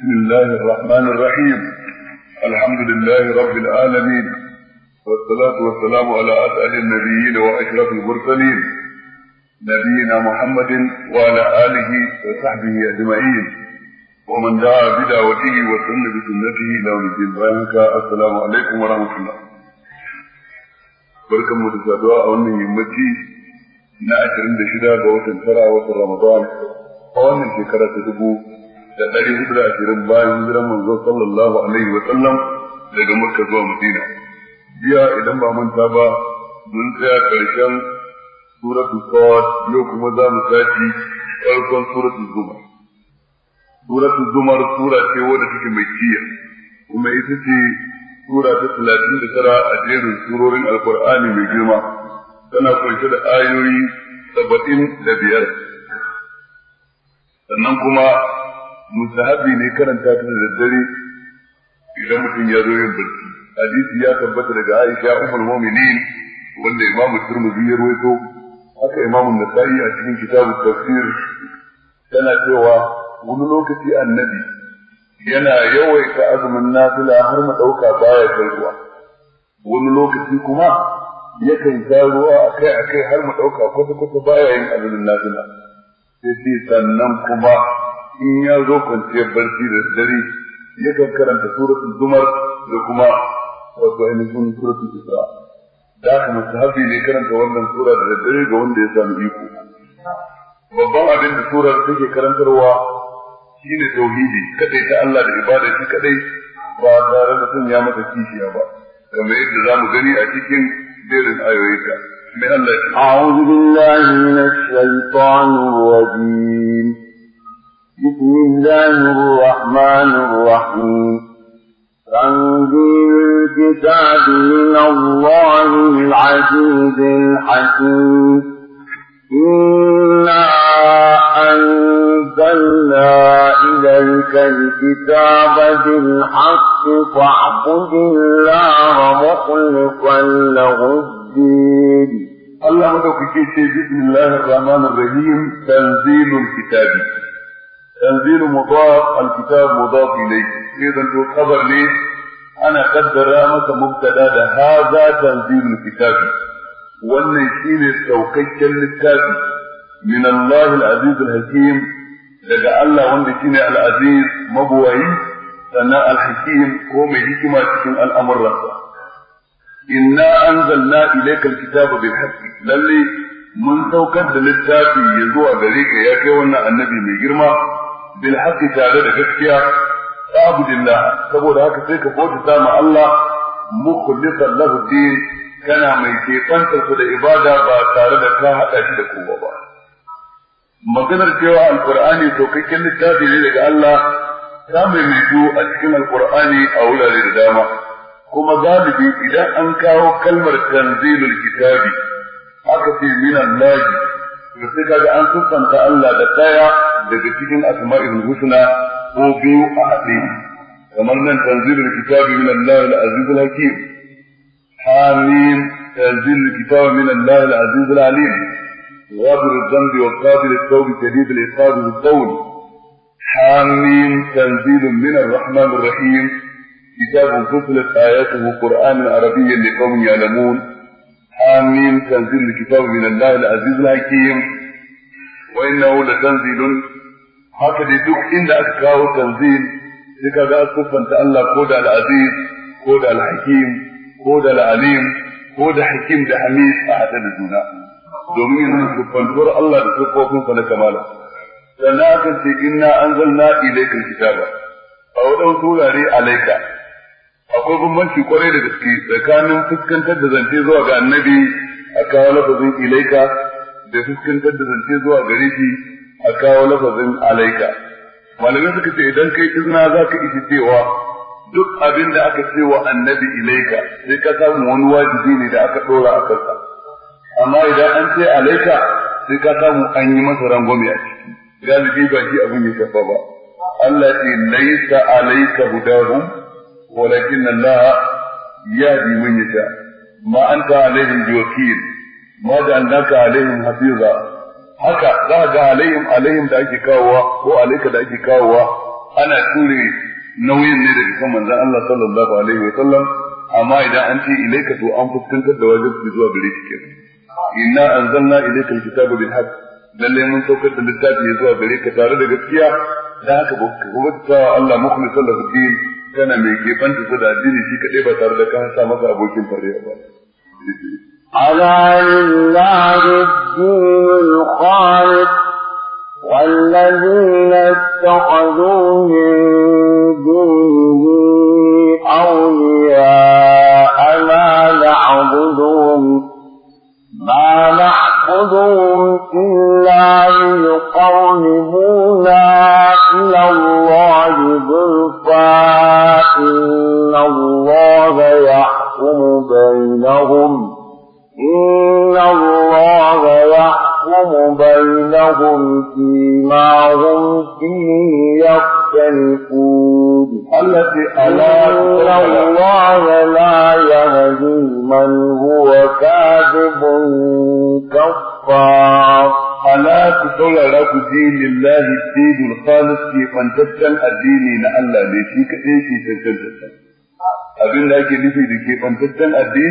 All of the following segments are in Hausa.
بسم الله الرحمن الرحيم. الحمد لله رب العالمين، والصلاة والسلام على أسعد النبيين وأشرف المرسلين نبينا محمد وعلى آله وصحبه أجمعين ومن دعا بدعوته وسن بسنته إلى يوم الدين. السلام عليكم ورحمة الله. barkan mu da saduwa a wannan yammaci na 26 ga watan tara watan Ramadan a wannan shekara ta 1420 bayan hijiran manzo sallallahu alaihi wa sallam daga Makka zuwa Madina. Jiya idan ba manta ba mun tsaya karshen suratul Sad, yau kuma za mu tashi farkon suratul Zumar. Suratul Zumar sura ce wadda take makkiya kuma ita ce sura ta 39 a jerin surorin Alkur'ani mai girma, tana kunshe da ayoyi 75. Sannan kuma mustahabi ne karanta ta da daddare idan mutum ya zo yin barci. Hadisi ya tabbata daga Aisha ummul mu'minin wanda Imam Tirmidhi ya rawaito, haka Imam Nasa'i a cikin kitabut tafsir, tana cewa wani lokaci annabi yana yawaita azumin nafila har mu dauka baya kai ruwa, wani lokaci kuma yakan sha ruwa akai har mu dauka kwata baya yin azumin nafila. sai sannan kuma in ya zo kwanciyar barci da dare yakan karanta suratul Zumar da kuma wato ainihin suratul Isra. Da kuma sahabi ne karanta wannan sura da dare ga wanda ya samu iko. Babban abin da surar take karantarwa shine tauhidi, kadai ta Allah da ibada shi kadai ba tare da sun ya mata kishiya ba, kamar yadda zamu gani a cikin jerin ayoyinka. أعوذ بالله من الشيطان الرجيم. بسم الله الرحمن الرحيم. تنزيل الكتاب من الله العزيز الحكيم. إنا أنزلنا إليك الكتاب بالحق فاعبد الله مخلصا له الدين. الله مدوكي بسم الله الرحمن الرحيم. تنزيل الكتاب، تنزيل مضاف، الكتاب مضاف إليه، إذا تو خبر لي أنا قدر مك مبتدا هذا تنزيل الكتاب، wannan shine saukakken littafi min Allah al-Aziz al-Hakim, daga Allah wanda shine al-Aziz mabuwayi, sannan al-Hakim ko mai hikima cikin al'amuransa. Inna anzalna ilayka al-kitaba bil haqq, lalle mun saukar da littafi ya zuwa gare ka ya kai wannan annabi mai girma bil haqq, tare da gaskiya. Abudillah, saboda haka sai ka bauta ma Allah mukhlishan lahu din, kana mai keɓantar su da ibada ba tare da ka haɗa shi da kowa ba. Maganar cewa alƙur'ani saukakken littafi ne daga Allah ta maimaitu a cikin alƙur'ani a wurare da dama, kuma galibi idan an kawo kalmar tanzilul kitabi aka ce min Allah, to sai kaga an sunanta Allah da ɗaya daga cikin asma'ul husna ko biyu a haɗe, kamar nan tanzilul kitabi min Allah al-Aziz al-Hakim. حاميم تنزيل الكتاب من الله العزيز العليم. غافر الذنب وقابل التوب شديد العقاب بالقول. حاميم تنزيل من الرحمن الرحيم، كتاب فصلت آياته قرآنا عربيا لقوم يعلمون. حاميم تنزيل الكتاب من الله العزيز الحكيم. وإنه لتنزيل، هكذا duk inda aka kawo tanzil sai kaga siffanta Allah ko da al-Aziz ko da al-Hakim ko da al-Alim ko da Hakim da Hamid a hada da juna, domin yin siffantuwar Allah da siffofinsa na kamala. Sannan aka ce inna anzalna ilayka al-kitaba, a wadan surare alayka. Akwai bambanci kwarai da gaske tsakanin fuskantar da zance zuwa ga annabi a kawo lafazin ilayka da fuskantar da zance zuwa gare shi a kawo lafazin alayka. Malamai suka ce idan kai izina za ka isi cewa duk abin da aka ce wa annabi ilaika sai ka samu wani wajibi ne da aka dora a kansa, amma idan an ce alaika sai ka samu an yi masa rangwame a ciki, galibi ba shi abin ya shafa ba. Allah ce laisa alaika hudahum walakin Allah yahdi man yasha ma anta alaihim biwakil ma ja'alnaka alaihim hafiza. Haka za ga alaihim da ake kawowa ko alaika da ake kawowa ana ture nauyin ne daga kan manzon Allah sallallahu alaihi wa sallam amma idan an ce ilaika to an fuskantar da wajibi zuwa gare shi kenan inna anzalna ilayka alkitaba bil haqq lalle mun saukar da littafi zuwa gare ka tare da gaskiya dan haka bauta Allah mukhlishan lahu din kana mai kebanta da addini shi kadai ba tare da ka sa masa abokin tarayya ba ala lillahi ad-dinul khalis والذين اتخذوا من دونه أولياء ما نعبدهم إلا ليقربونا إلى الله زلفى إن الله يحكم بينهم فيما هم فيه يختلفون التي إن الله لا يهدي من هو كاذب كفار ألا تطلع دين الله الدين الخالص في فانتسكن الدين لألا ليشيك إيشي تنتسكن abin da ake nufi da ke fantaccen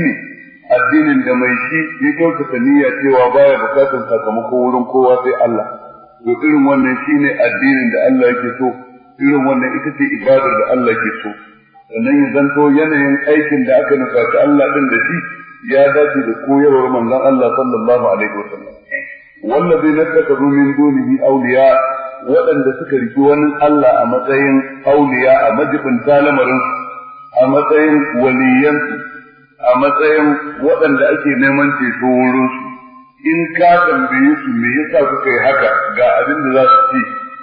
addinin da mai shi ya kyautata niyya cewa baya bukatar sakamako wurin kowa sai Allah to irin wannan shine addinin da Allah yake so irin wannan ita ce ibadar da Allah ke so sannan ya zanto yanayin aikin da aka nufaci Allah din da shi ya dace da koyarwar manzon Allah sallallahu alaihi wasallam wallazi nakatabu min dunihi awliya waɗanda suka riki wani Allah a matsayin awliya a majibin talamarin a matsayin waliyansu a matsayin waɗanda ake neman ceto wurinsu in ka tambaye su me yasa kuka yi haka ga abin da za su ce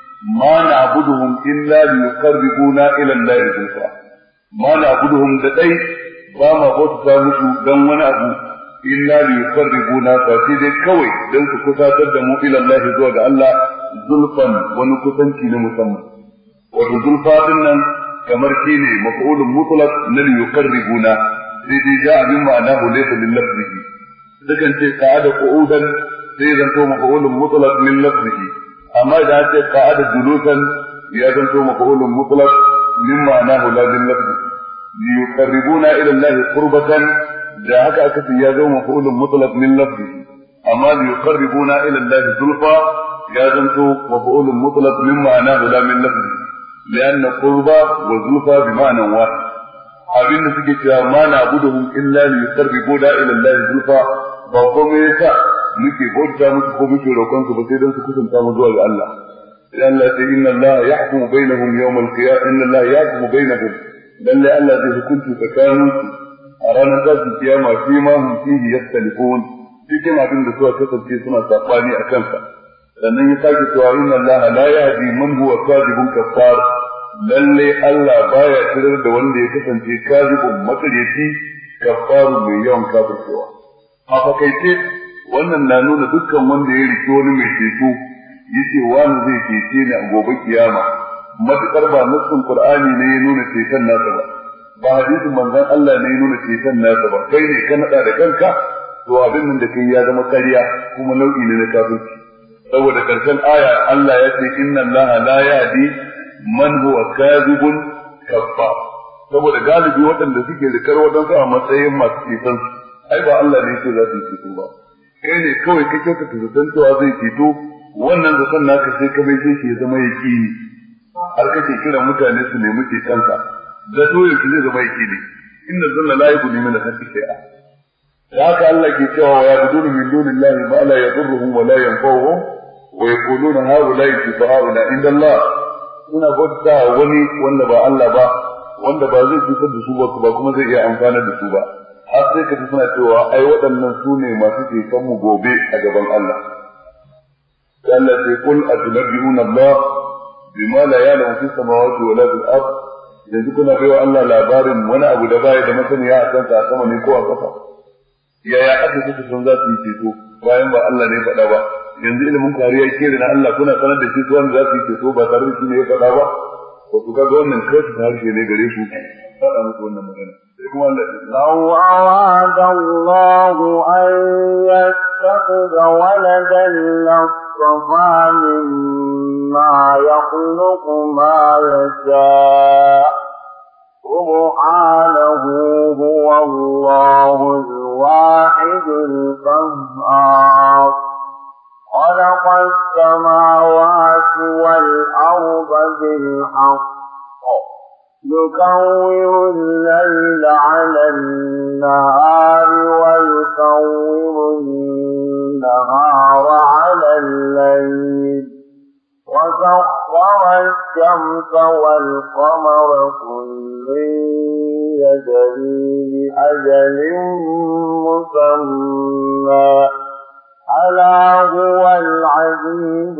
ma na'buduhum illa liyuqarribuna ila Allah zulfa ma na'buduhum da dai ba ma bauta musu dan wani abu illa liyuqarribuna fa sai dai kawai dan su kusatar da mu ila Allah zuwa ga Allah zulfan wani kusanci na musamman wato zulfa din nan kamar shine maf'ulun mutlaq na liyuqarribuna sai dai ja abin ma'ana laysa lil lafzihi dukan ce qa'ada qu'udan sai zanto maf'ulun mutlaq min lafzihi amma da ce qa'ada julusan ya zanto maf'ulun mutlaq min ma'anahu la bil lafzi liyuqarribuna ila Allah qurbatan da haka aka ce ya zama maf'ulun mutlaq min lafzihi amma liyuqarribuna ila Allah zulfa ya zanto maf'ulun mutlaq min ma'anahu la min lafzihi لأن قربة وزلفة بمعنى واحد abin da suke cewa ma na abuduhum illa li yuqarribuna ila Allah zulfa ba kuma yasa muke bauta musu ko muke roƙon su ba sai dan su kusanta mu zuwa ga Allah sai Allah ya ce inna Allah yahkumu bainahum yawm al-qiyamah inna Allah yahkumu bainahum lalle Allah zai hukunci tsakanin su a ranar tashin kiyama fi ma hum fihi yaktalifun cikin abin da suka kasance suna sabani a kansa sannan ya sake cewa inna Allah la yahdi man huwa kadhibun kaffar lalle Allah baya tirar da wanda ya kasance kazibun makaryaci kafaru mai yawan kafircewa a fakaice wannan na nuna dukkan wanda ya rike wani mai ceto yace wani zai cece ni a gobe kiyama matukar ba nassin Qur'ani ne ya nuna ceton nasa ba hadisin manzon Allah ne ya nuna ceton nasa ba kai ne ka nada da kanka to abin nan da kai ya zama kariya kuma nau'i ne na kafirci saboda karshen aya Allah ya ce inna Allah la yahdi man huwa kadhibun kaffar saboda galibi waɗanda suke rikar waɗansu a matsayin masu ceton ai ba Allah ne yake za su ceto ba kai ne kawai ka kyautata zaton cewa zai ceto wannan zaton naka sai ka bai shi ya zama yakini har kake kira mutane su nemi cetonka da to yake zai zama yakini inna zanna la yughni min al-haqqi shay'a da haka Allah ke cewa ya budunu min dunillahi ma la yadurruhum wa la yanfa'uhum wa yaquluna haula'i shufa'a'una inda Allah suna bauta wani wanda ba Allah ba wanda ba zai cutar da su ba kuma zai iya amfana da su ba har sai ka suna cewa ai waɗannan su ne masu ceton mu gobe a gaban Allah Allah sai kul atunabbi'una Allah bima la ya'lamu fis samawati wa la fil ard yanzu kuna baiwa Allah labarin wani abu da baya da masaniya a kansa a sama ne ko a ƙasa yaya aka kuka san za su yi ceto bayan ba Allah ne faɗa ba yanzu ilimin kariya ke da na Allah kuna sanar da shi wanda za su yi ceto ba tare da shi ne ya faɗa ba ko ku ga wannan kasu ta harshe ne gare su faɗa muku wannan magana sai kuma Allah ya law arada Allah an yattakhidha waladan اصطفى مما يخلق ما يشاء سبحانه هو الله الواحد القهار خلق السماوات والأرض بالحق يكور الليل على النهار ويكور النهار على الليل وسخر الشمس والقمر كل يجري لأجل مسمى ألا هو العزيز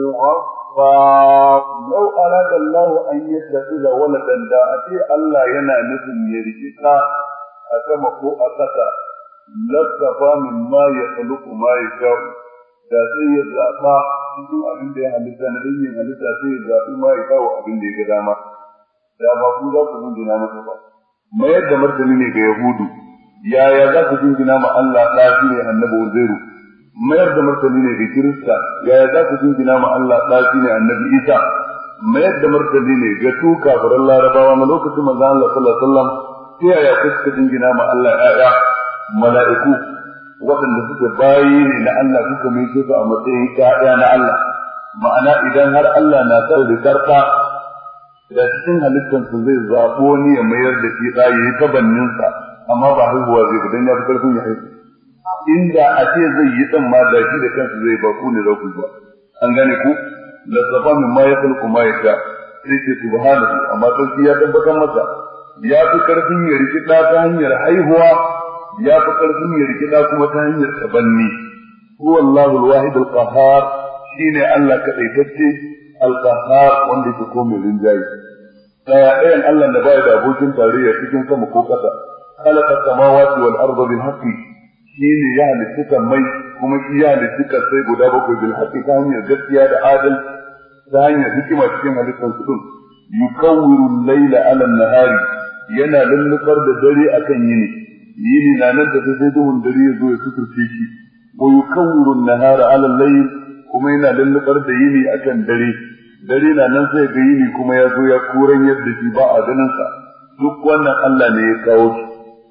الغفار. لو أراد الله أن يتخذ ولدا دا أتي الله ينا نفن يرجيكا أكما فوق أكتا لصفا مما يخلق ما يشاء da sai ya zaɓa cikin abin da ya halitta na ɗanyen halitta sai ya zaɓi ma ya kawo abin da ya ga dama da ba ku za ku jingina masa ba. Mayar da martani ne ga Yahudu, yaya za ku jingina ma Allah ɗa shi ne annabi Uzairu? Mayar da martani ne ga Kirista, yaya za ku jingina ma Allah ɗa shi ne annabi Isa? Mayar da martani ne ga su kafiran Larabawa na lokacin manzon Allah sallallahu alaihi wasallam, ta yaya kuka jingina ma Allah ƴaƴa mala'iku waɗanda suka bayi ne na Allah suka mai su a matsayin ƴaƴa na Allah. Ma'ana idan har Allah na sa da karfa da cikin halittarsa zai zaɓo ni ya mayar da shi ɗa yayi tabanninsa, amma ba haihuwa zai ba dan ya fi ƙarfin ya haihu. Inda a ce zai yi ɗan ma da shi da kansa zai ba ku ne za ku ba. An gane ku? Lassafa min ma ya kulku ma ya sha sai ce subhanahu, amma sarki ya tabbatar masa ya fi ƙarfin ya rikida ta hanyar haihuwa, ya fi ƙarfin ya rikida kuma ta hanyar tabanni. Huwa Allahu al-wahid al-qahhar, shine Allah kadaitacce al-qahhar wanda yake komai rinjaye. Ɗayan Allah da bai da abokin tarayya cikin sama ko ƙasa. Khalaqa samawati wal arda bil haqqi, shine ya halitta mai kuma shi ya halitta sai guda bakwai bil haqqi ta hanyar gaskiya da adal, ta hanyar hikima cikin halittar su din. Yukawwiru al-layla 'ala an-nahari, yana lullubar da dare akan yini. Yini na nan da sai duhun dare ya zo ya suturce shi. Wa yukawwiru an-nahara 'ala al-layl, kuma yana lullubar da yini akan dare. Dare na nan sai ga yini kuma ya zo ya kuran yadda shi ba a ganin sa. Duk wannan Allah ne ya kawo shi.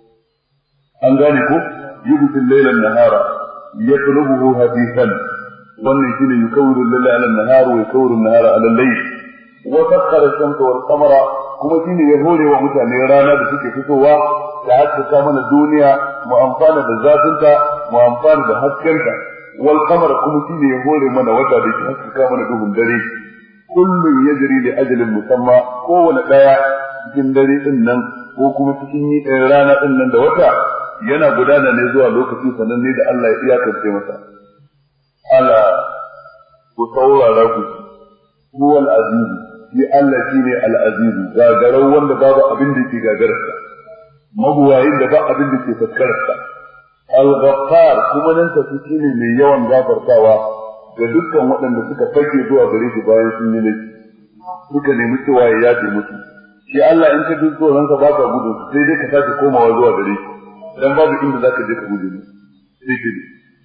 An gane ko? يبث الليل النهار يطلبه هديثا wannan shine yukawwiru al-layla 'ala an-nahar wa yukawwiru an-nahara 'ala al-layl wa sakhkhara ash-shamsa wal-qamara, kuma shine ya hore wa mutane rana da suke fitowa da haskaka mana duniya mu amfana da zafinta mu amfana da haskenta, wal qamara kuma shine ya hore mana wata da ke haskaka mana duhun dare. Kullun yajri li ajalin musamma, kowane daya cikin dare din nan ko kuma cikin rana din nan da wata yana gudana ne zuwa lokaci sananne da Allah ya iyakance masa. Ala ku saurara ku, huwal aziz, shi Allah shine al-aziz, gagarau wanda babu abin da yake gagararsa, mabuwayin da ba abin da ke fuskarsa. Al-Ghaffar kuma nan tafi shine mai yawan gafartawa ga dukkan waɗanda suka fake zuwa gare shi bayan sun yi laifi, suka nemi cewa ya yafe musu. Shi Allah in ka duk tsoron ka baka gudu sai dai ka sake komawa zuwa gare shi, dan babu inda zaka je ka guje sai ke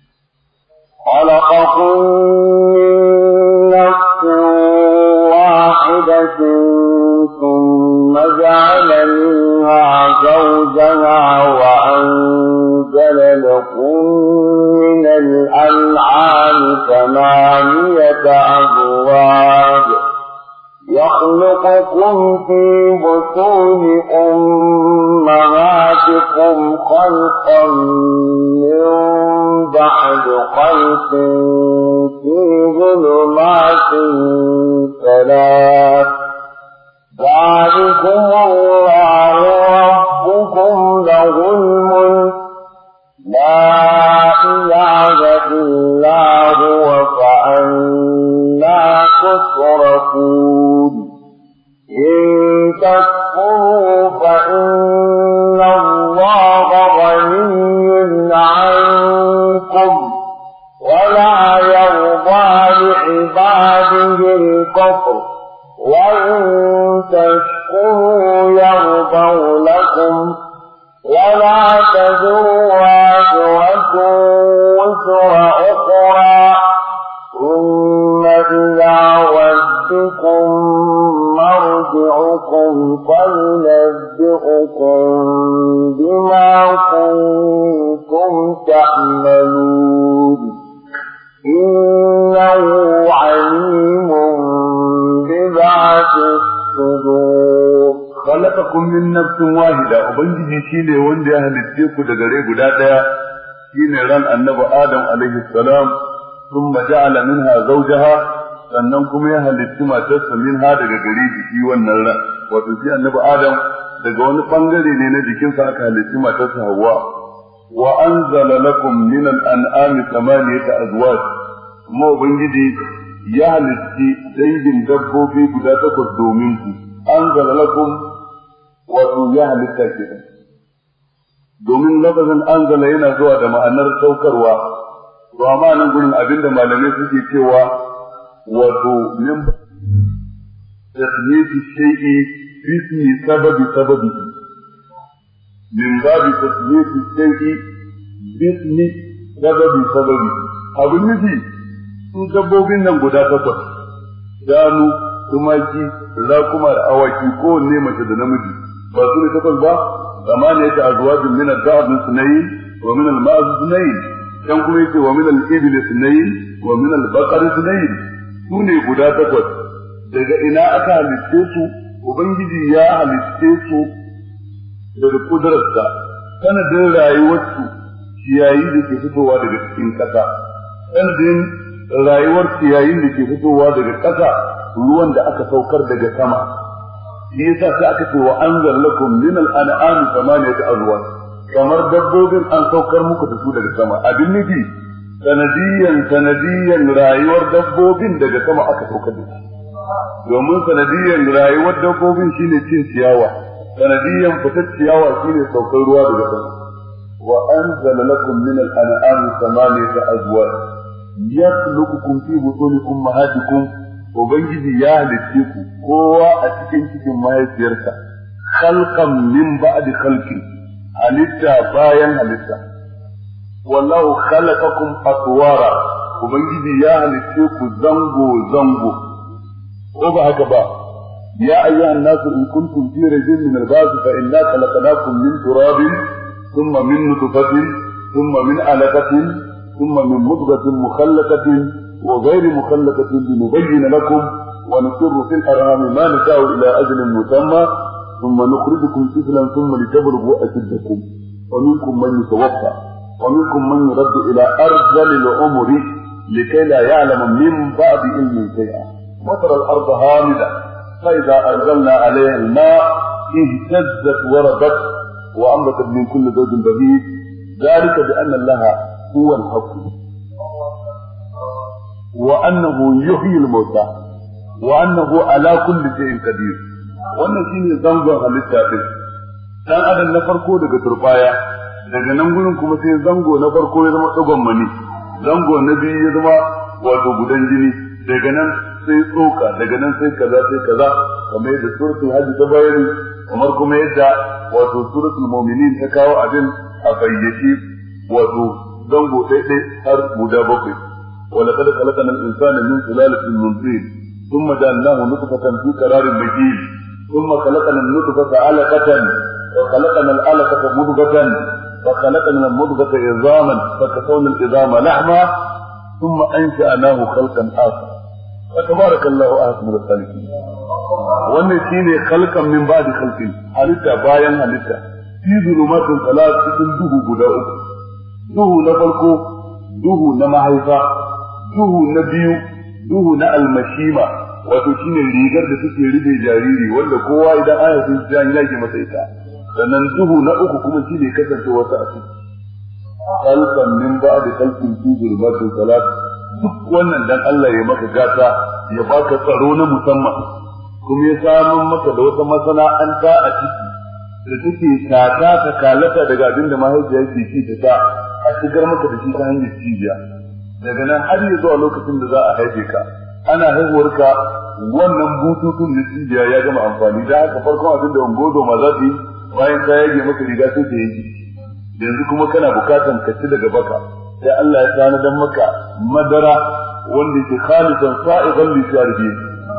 خلقكم من نفس واحدة ثم جعل منها زوجها وأنزل لكم من الأنعام 8 أزواج يخلقكم في بطون أمهاتكم خلقا من بعد خلق في ظلمات 3 ذلكم الله ربكم له الملك لا إله إلا هو فأنا تصرفون إن تكفروا فإن الله غني عنكم ولا يرضى لعباده الكفر وإن تشكروا يرضوا لكم ولا تزر وازرة وزر أخرى ثم مرجعكم فينبئكم بما كنتم تعملون إنه عليم بذات الصدور. خلقكم من نفس واحدة وبنجي شيني وندي أهل التيكو دقري قدادا شيني ران النبي آدم عليه السلام ثم جعل منها زوجها sannan kuma ya halitti matarsa minha daga gare shi wannan ran wato shi annabi Adam daga wani bangare ne na jikinsa aka halitti matarsa Hawwa wa anzala lakum min al-an'ami thamaniyata azwaj kuma ubangiji ya halitti dangin dabbobi guda 8 domin ku anzala lakum wato ya halitta kenan domin lafazin anzala yana zuwa da ma'anar saukarwa to amma nan gurin abinda malamai suke cewa wato min tasmiyati shay'i bismi sababi min babi tasmiyati shay'i bismi sababi abin nufi su dabbobin nan guda 8 shanu tumaki rakuma da awaki kowanne mace da namiji ba su ne 8 ba zamaniyata azwajin min ad-da'd sunayn wa min al-ma'z sunayn dan kuma yace wa min al-ibil sunayn wa min al-baqar sunayn su ne guda 8 daga ina aka halitte su ubangiji ya halitte su daga kudurarsa sanadin rayuwarsu ciyayi da ke fitowa daga cikin ƙasa sanadin rayuwar ciyayin da ke fitowa daga ƙasa ruwan da aka saukar daga sama shi yasa sai aka ce wa anzal lakum min al-an'ami thamaniyata azwaj kamar dabbobin an saukar muku da su daga sama abin nufi sanadiyan rayuwar dabbobin daga sama aka saukar da su domin sanadiyan rayuwar dabbobin shine cin ciyawa sanadiyan fitar ciyawa shine saukar ruwa daga sama wa anzala lakum min al-an'ami thamaniyata azwaj yakhluqukum fi butuni ummahatikum ubangiji ya halicce ku kowa a cikin mahaifiyarsa khalqan min ba'di khalqin halitta bayan halitta wallahu khalaqakum atwara ubangiji ya halicce ku zango ko ba haka ba ya ayyuhan nasu in kuntum fi rajin min al-ba'th fa inna khalaqnakum min turabin thumma min nutfatin thumma min alaqatin thumma min mudghatin mukhallaqatin wa ghayri mukhallaqatin linubayyin lakum wa nusirru fil arham ma nasha'u ila ajalin musamma thumma nukhrijukum tiflan thumma litablughu ashuddakum wa minkum man yatawaffa ومنكم من يرد إلى أرذل العمر لكي لا يعلم من بعد علم شيئا وترى الأرض هامدة فإذا أنزلنا عليها الماء اهتزت وربت وأنبتت من كل زوج بهيج ذلك بأن الله هو الحق وأنه يحيي الموتى وأنه على كل شيء قدير wannan shine zangon halitta din dan adam na farko daga turbaya daga nan gurin kuma sai zango na farko ya zama tsagon mani zango na biyu ya zama wato gudan jini daga nan sai tsoka daga nan sai kaza kamar yadda suratul hajj ta bayani kamar kuma yadda wato suratul mu'minin ta kawo abin a bayyace wato zango ɗaiɗai har guda 7 wala kada khalaqana al-insana min sulalatin min tin thumma ja'alnahu nutfatan fi qararin makin thumma khalaqana an-nutfata 'alaqatan wa khalaqana al-'alaqata mudghatan فخلقنا المضغة عظاما فكسونا العظام لحما ثم أنشأناه خلقا آخر فتبارك الله أحسن الخالقين wannan shine khalqan min ba'di khalqin halitta bayan halitta fi zulumatin salat cikin duhu guda 3 duhu na farko duhu na mahaifa duhu na biyu duhu na almashima wato shine rigar da take rufe jariri wanda kowa idan aya sun ji an yage masa ita sannan duhu na uku kuma shi ne kasance wata a ciki khalqan min ba'di khalqin fi zulmatin salat duk wannan dan Allah ya maka gata ya baka tsaro na musamman kuma ya samu maka da wata masana'anta a ciki da take tata ta kalata daga abinda mahaifiya ke ci ta a shigar maka da shi ta hanyar cibiya daga nan har ya zuwa lokacin da za a haife ka ana haihuwarka wannan bututun na cibiya ya gama amfani da haka farkon abin da ungozo ma za ta yi bayan ta yage maka riga sai ta yanke yanzu kuma kana bukatan ka ci daga baka sai Allah ya tanadar maka madara wanda yake khalisan sa'idan li sharibi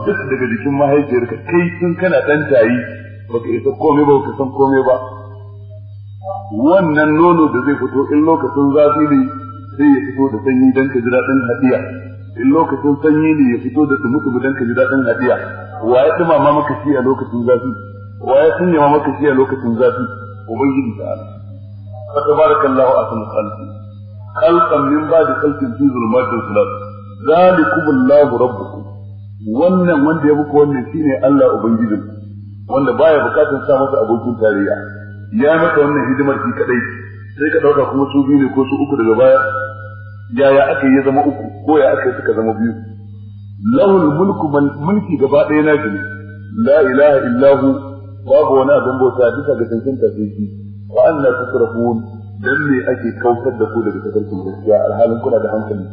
duk daga jikin mahaifiyarka kai tun kana dan tayi baka isa komai ba ka san komai ba wannan nono da zai fito in lokacin zafi ne sai ya fito da sanyi dan ka ji dadin hadiya in lokacin sanyi ne ya fito da tumutu dan ka ji dadin hadiya waye dumama maka shi a lokacin zafi waye sunya maka shi a lokacin zafi ubangiji ta'ala fa tabarakallahu ahsanul khaliqin khalqan min ba'di khalqin fi dhulumatin thalath zalikumullahu rabbukum wannan wanda ya muku wannan shine Allah ubangijin wanda baya bukatar sa masa abokin tarayya ya maka wannan hidimar shi kadai sai ka dauka kuma su biyu ne ko su uku daga baya yaya aka yi zama uku ko ya aka suka zama biyu lahul mulku mulki gaba ɗaya na ne la ilaha illahu babu wani abin bauta duka ga cancanta sai shi wa anna tusrafun dan me ake kautar da ku daga tafarkin gaskiya alhalin kuna da hankali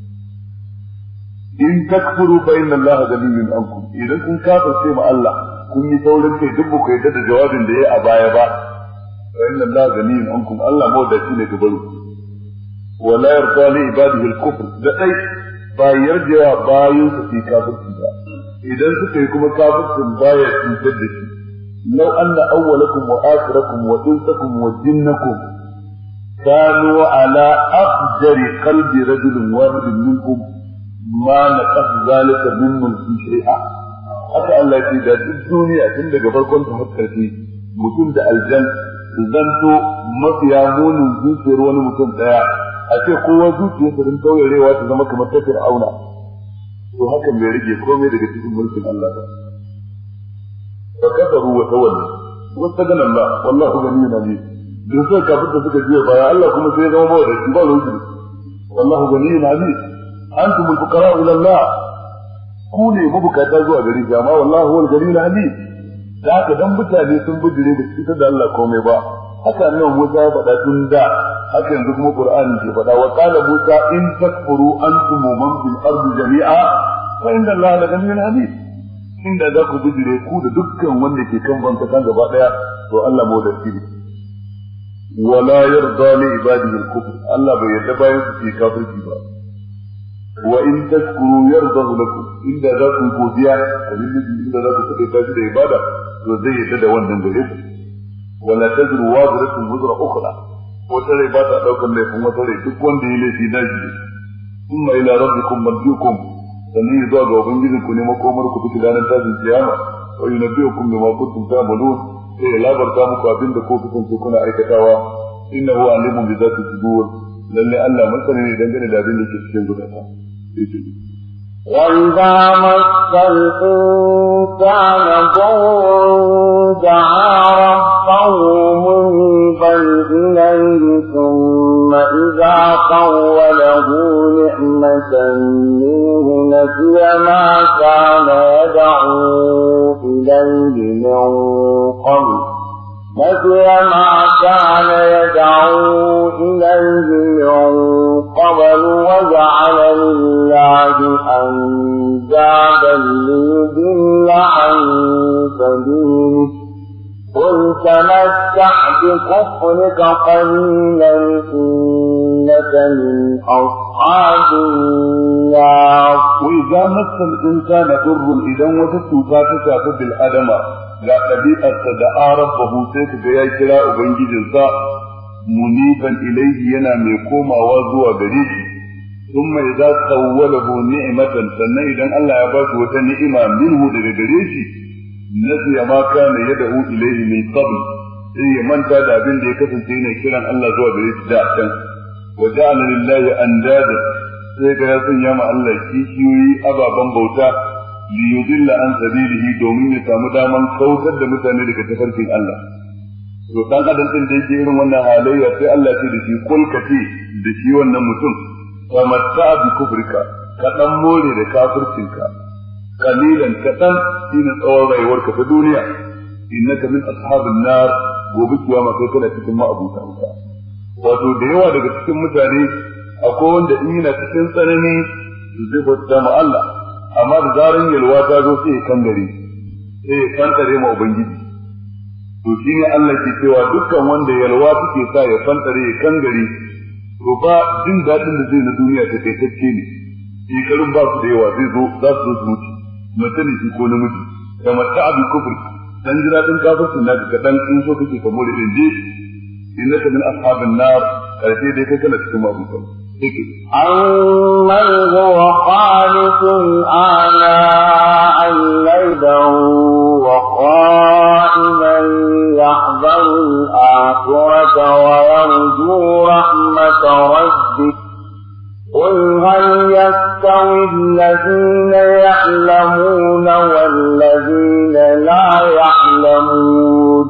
in takfuru fa inna allaha ghaniyyun ankum idan kun kafirce ma Allah kun yi taurin kai duk ku yadda da jawabin da yayi a baya ba fa inna allaha ghaniyyun ankum Allah mawdaci ne ga baro wala yarda li ibadihi al-kufr da dai ba yarda bayin su fi kafirci ba idan suka yi kuma kafircin baya cutar da shi law anna awwalakum wa akhirakum wa insakum wa jinnakum kanu ala afjari qalbi rajulin wahidin minkum ma naqas zalika min mulki shay'a haka Allah ya da duk duniya tun daga farkon ta har ƙarshe mutum da aljan zanto mafiya munin zuciyar wani mutum daya a ce kowa zuciyarsa din tauyarewa ta zama kamar ta Fir'auna to hakan bai rage komai daga cikin mulkin Allah ba fa kafaru wa tawallu wastagana Allah wallahu ghaniyyun alim duk sai kafin da suka jiya baya Allah kuma sai ya zama bawa da shi ba ruwa wallahu ghaniyyun alim antum al-fuqara ila Allah ku ne mabukata zuwa gari jama wallahu huwal ghaniyyul alim da haka dan mutane sun bijire da shi da Allah komai ba haka nan Musa ya faɗa tun da haka yanzu kuma Qur'ani ke faɗa wa qala Musa in takfuru antum man fil ardi jami'a fa inna Allah la ghaniyyun alim inda za ku bijire ku da dukkan wanda ke kan banka kan gaba daya to Allah mawdaci ne wala yarda li ibadihi al-kufr Allah bai yarda bayan su ke kafirci ba wa in tashkuru yardahu lakum inda za ku godiya abin da inda za ku take tashi da ibada to zai yarda da wannan gare ku wala tazru wazratun wuzra ukhra wata rai ba ta daukar laifin wata rai duk wanda ya laifi da shi kuma ila rabbikum marjiukum sannan zuwa ga ubangijin ku ne makomar ku duk ranar tashin kiyama wa yunabbiukum bima kuntum ta'malun sai ya labarta muku abin da ku kasance kuna aikatawa innahu alimun bi zati sudur lalle Allah masani ne dangane da abin da ke cikin zukata وإذا مس الإنسان ضر دعا ربه منيبا إليه ثم إذا خوله نعمة منه نسي ما كان يدعو إليه من قبل وجعل لله أندادا ليضل عن سبيله قل تمتع بكفرك قليلا إنك من أصحاب النار وإذا مس الإنسان ضر إذا وجدت تشافى بالأدم ga ɗabi'arsa da arabahu sai ka ga ya kira ubangijinsa muniban ilaihi yana mai komawa zuwa gare shi thumma idza sawwalahu ni'matan sannan idan Allah ya ba shi wata ni'ima minhu daga gare shi nasiya ma kana yad'u ilaihi min qabl sai ya manta da abin da ya kasance yana kiran Allah zuwa gare shi da can wa ja'ala lillahi andada sai ga ya sanya ma Allah kishiyoyi ababan bauta liyudilla an sabilihi domin ya samu daman kautar da mutane daga tafarkin Allah to dan adam din da yake irin wannan halayya sai Allah ya ce da shi kulkati da shi wannan mutum tamatta bi kufrika ka dan more da kafircinka kalilan kadan shine tsawon rayuwarka ta duniya innaka min ashabin nar gobe kiyama kai kana cikin ma'abuta wuta wato da yawa daga cikin mutane akwai wanda in yana cikin tsanani zai bauta ma Allah amma da zaran yalwa ta zo sai ya kangare sai ya kantare ma ubangiji to shine Allah ke cewa dukkan wanda yalwa take sa ya kantare ya kangare to ba jin dadin da zai na duniya ta kaitacce ne shekarun ba su da yawa zai zo za su zo su mutu mace ne shi ko namiji da mata bi kufr dan jira din kafircin naka kadan in so kake ka more din je innaka min ashabin nar karshe dai kai kana cikin mabukan أمن هو قانت آناء الليل وقائما يحذر الآخرة ويرجو رحمة ربك قل هل يستوي الذين يعلمون والذين لا يعلمون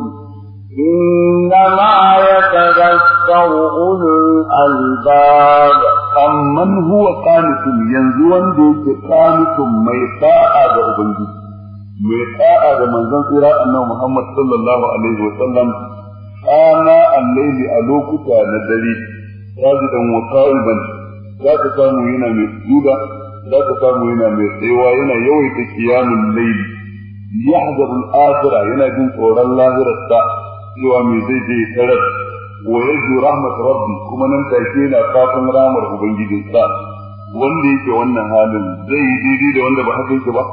إنما يتذكر أولو الألباب أمن هو قانت ينزون ديك قانت ميطاء بأبنجي ميطاء بمنزل قراء أنه محمد صلى الله عليه وسلم آناء الليل ألوكتا ندري راجدا وقائبا ذاك سامو هنا من سجودة ذاك سامو هنا من سيوى هنا يويت قيام الليل يحذر الآخرة هنا جنس ورى الله رسا cewa mai zai je tarar wa yarju rahmat rabbi kuma nan take yana fatan rahmar ubangijin sa wanda yake wannan halin zai yi daidai da wanda ba haka yake ba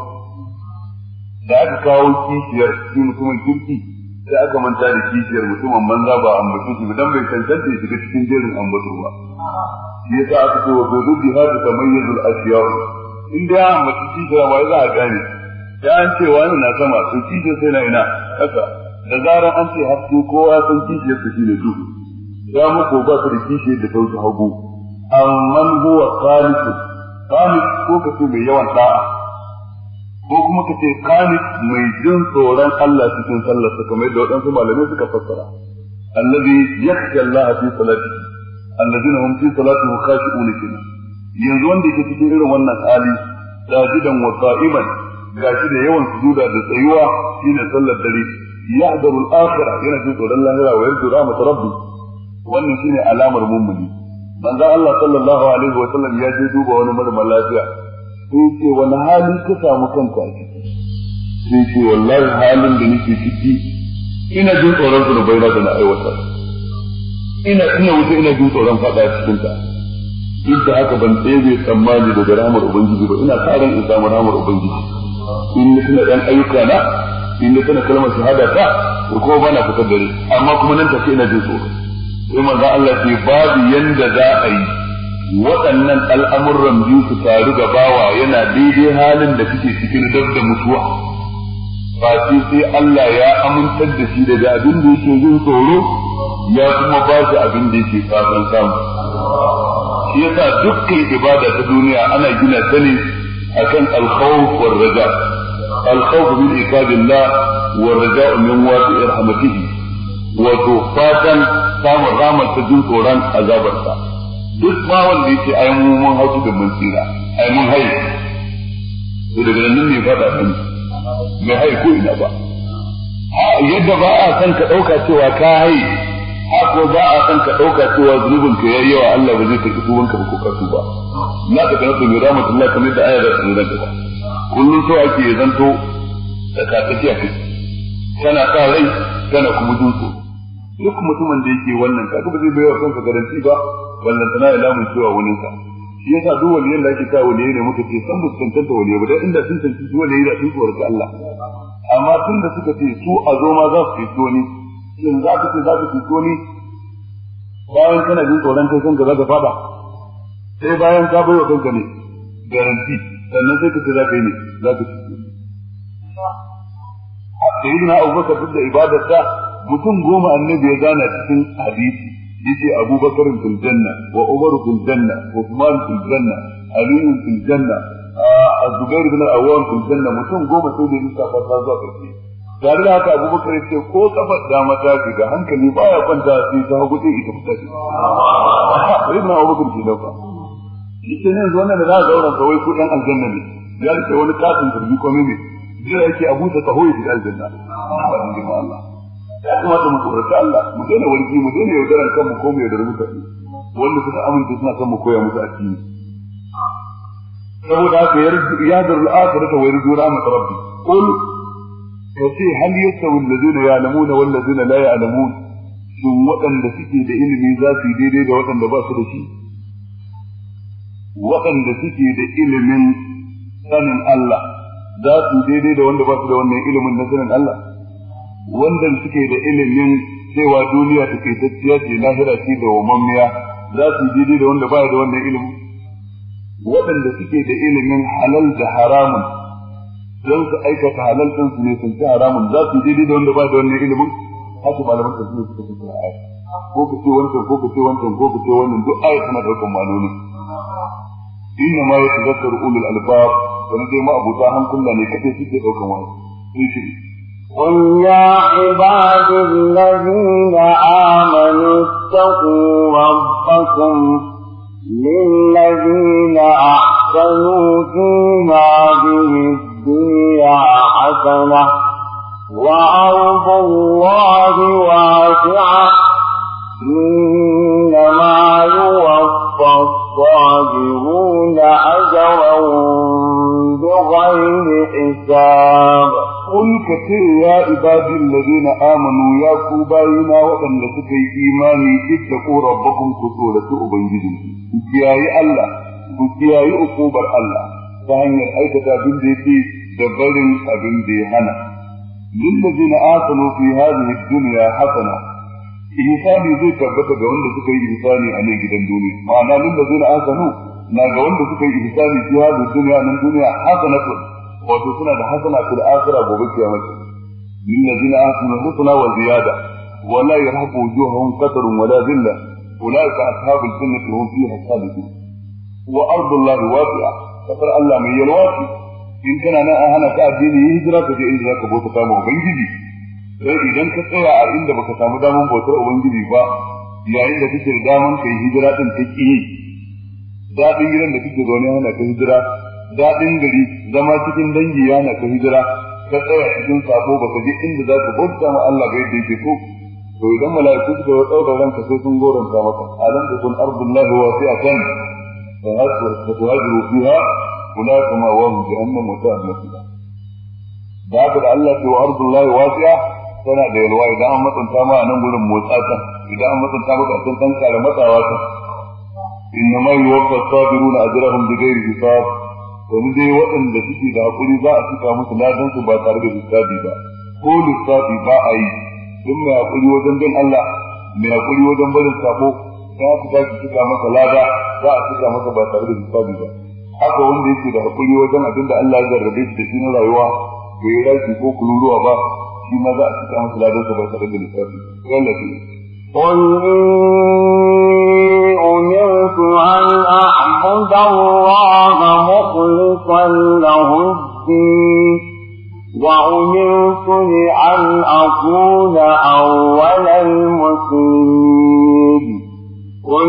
da aka kawo kishiyar shi mutumin kirki sai aka manta da kishiyar mutumin banza ba ambato shi dan bai tantance shi cikin jerin ambato ba shi yasa aka ce wa zubi hada tamayyuzul ashiya inda ya ambaci kishiyar wai za a gane ya an ce wani na sama to kishiyar sai na ina haka da zarar an ce haske kowa san kishiyar su shine duhu ya muku ba su da kishiyar da sauki hagu amman huwa qanit ko kace mai yawan da'a ko kuma kace qanit mai jin tsoron Allah cikin sallar sa kamar yadda wadansu malamai suka fassara allazi yakhsha Allah fi salatihi alladhina hum fi salatihim khashi'un kina yanzu wanda yake cikin irin wannan hali sajidan wa qa'iman gashi da yawan sujuda da tsayuwa shine sallar dare يحضر الآخرة هنا في سورة الله ويرجو رحمة ربي wannan shine alamar mummuni manzo Allah sallallahu alaihi wa sallam ya je duba wani mara lafiya sai ce wani hali ka samu kanka sai ce wallahi halin da nake ciki ina jin tsoron zunubai na da na aiwatar ina wuce ina jin tsoron fada cikin ta duk da haka ban tsebe tsammani daga rahmar ubangiji ba ina sa ran in samu rahmar ubangiji in ni tuna dan ayyuka na in kana kalmar shahada ta ko kuma bana fitar dare amma kuma nan take ina jin tsoro sai manzo Allah ce babu yanda za a yi waɗannan al'amuran biyu su taru ga bawa yana daidai halin da kake cikin dab da mutuwa ba sai Allah ya amintar da shi daga abin da yake jin tsoro ya kuma ba shi abin da yake fatan samu shi yasa dukkan ibada ta duniya ana gina ta ne akan al-khawf war raja الخوف من عقاب الله والرجاء من واسع رحمته وتوفاتا samun ramar ta jin tsoron azabarsa duk ma wanda yake ai mun hautu da mun tsira ai mun hai to daga nan ne fada din mai hai ko ina ba yadda ba a san ka dauka cewa ka hai ko ba a san ka dauka cewa zunubin ka yayi yawa Allah ba zai karɓi tubanka ba ko ka tuba na ka ga da rahmatullah kamar da ayar da tsarin ka kullum so ake zanto da ka tafiya kai kana sa rai kana kuma dutse duk mutumin da yake wannan kaga ba zai bayar kanka garanti ba wannan tana ilamin cewa wani ka shi yasa duk waliyan da ake kawo ne muka ce san mutuntar da waliyi ba dan inda sun san su waliyi da sun tsorata Allah amma tun da suka ce su a zo ma za su fito ni shin za ka ce za ka fito ni bayan kana jin tsoron kai kanka za ka fada sai bayan ka bayar kanka ne garanti sannan sai ka ce za ka yi ne za ka ci sayyidina Abubakar duk da ibadarsa mutum 10 annabi ya gana cikin hadisi yace Abubakar fil janna wa Umar fil janna wa Uthman fil janna Ali fil janna Az-Zubair bin Awwam fil janna mutum 10 sai da muka fasa zuwa karshe tare da haka Abubakar yace ko kafar da mata ce ga hankali baya kwanta sai ta hagu sai ita fita ce sayyidina Abubakar ke dauka yake ne wannan da za a daura kawai ku dan aljanna ne ya rike wani katin turbi ko mene jira yake abu ta tahoyi da aljanna ba din ba Allah ya kuma da mutunta Allah mu daina warki mu daina yaudaran kanmu ko mu yaudar mutane wanda suka amince suna kan mu koya musu addini saboda haka ya dar al-akhirata wa yarju rahmat rabbi qul kace hal yastawi alladhina ya'lamuna wal ladina la ya'lamun shin waɗanda suke da ilimi za su yi daidai da waɗanda ba su da shi waɗanda suke da ilimin sanin Allah za su daidai da wanda ba su da wannan ilimin na sanin Allah wanda suke da ilimin cewa duniya take tacciya ce lahira ce da wamammiya za su daidai da wanda ba da wannan ilimin waɗanda suke da ilimin halal da haramun don su aikata halal din su ne sun ci haramun za su daidai da wanda ba da wannan ilimin haka malaman tafsir suka fi sura ayat ko ku ce wancan ko ku ce wancan ko ku ce wannan duk ayat tana daukar ma'anoni inna ma yatadhakkaru ulul albab wani dai ma abuta hankula ne kace suke daukar wani sai shi قل يا عباد الذين آمنوا اتقوا ربكم للذين أحسنوا في هذه الدنيا حسنة وأرض الله واسعة إنما يوفى الصابرون أجرهم بغير حساب قل كثير يا عبادي الذين آمنوا يا كوباينا وأن لسكي إيماني اتقوا ربكم كسولة أبنجدين كياي الله كياي أقوبر الله فهنير أيكتا بنديتي دبرن أبندي هنا للذين آسنوا في هذه الدنيا حسنة إنساني زي كبتا جوان لسكي إنساني أني جدا دوني معنى للذين آسنوا نا جوان لسكي إنساني في هذه الدنيا من الدنيا حسنة wato suna da hasana fil akhirah gobe kiyama lil ladina ahsanu husna wa ziyada wa la yarhaqu wujuhahum qatarun wa la dhilla ulaika ashabul jannati hum fiha khalidun wa ardu allahi wasi'a kafar Allah mai yalwati in kana nan a hana ka addini hijira ka je inda zaka bauta ma ubangiji sai idan ka tsaya a inda baka samu daman bautar ubangiji ba yayin da kake da daman kai hijira din take yi dadin gidan da kake zaune hana ka hijira daɗin gari zama cikin dangi yana ka hijira ka tsaya cikin sabo baka je inda za ka bauta ma Allah ga yadda yake so to idan mala'iku suka yi ɗaukar ranka sai sun goranta maka alam takun ardullahi wasi'atan fa tuhajiru fiha hunaka ma wa jahannam wa sa'at masira da haka da Allah ce wa ardullahi wasi'a tana da yalwa idan an matsanta ma a nan gurin motsa ta idan an matsanta maka sun san kare matsawa ta innama yuwaffa as-sabiruna ajrahum bighairi hisab wani dai waɗanda suke da hakuri za a cika musu ladan su ba tare da lissafi ba ko lissafi ba a yi duk mai hakuri wajen bin Allah mai hakuri wajen barin sabo za a cika masa lada za a cika masa ba tare da lissafi ba haka wanda yake da hakuri wajen abin da Allah ya zarrabe shi da shi na rayuwa bai raki ko kururuwa ba shi ma za a cika masa ladan sa ba tare da lissafi قل إني أمرت أن أعبد الله مخلصا له الدين وأمرت لأن أكون أول المسلمين قل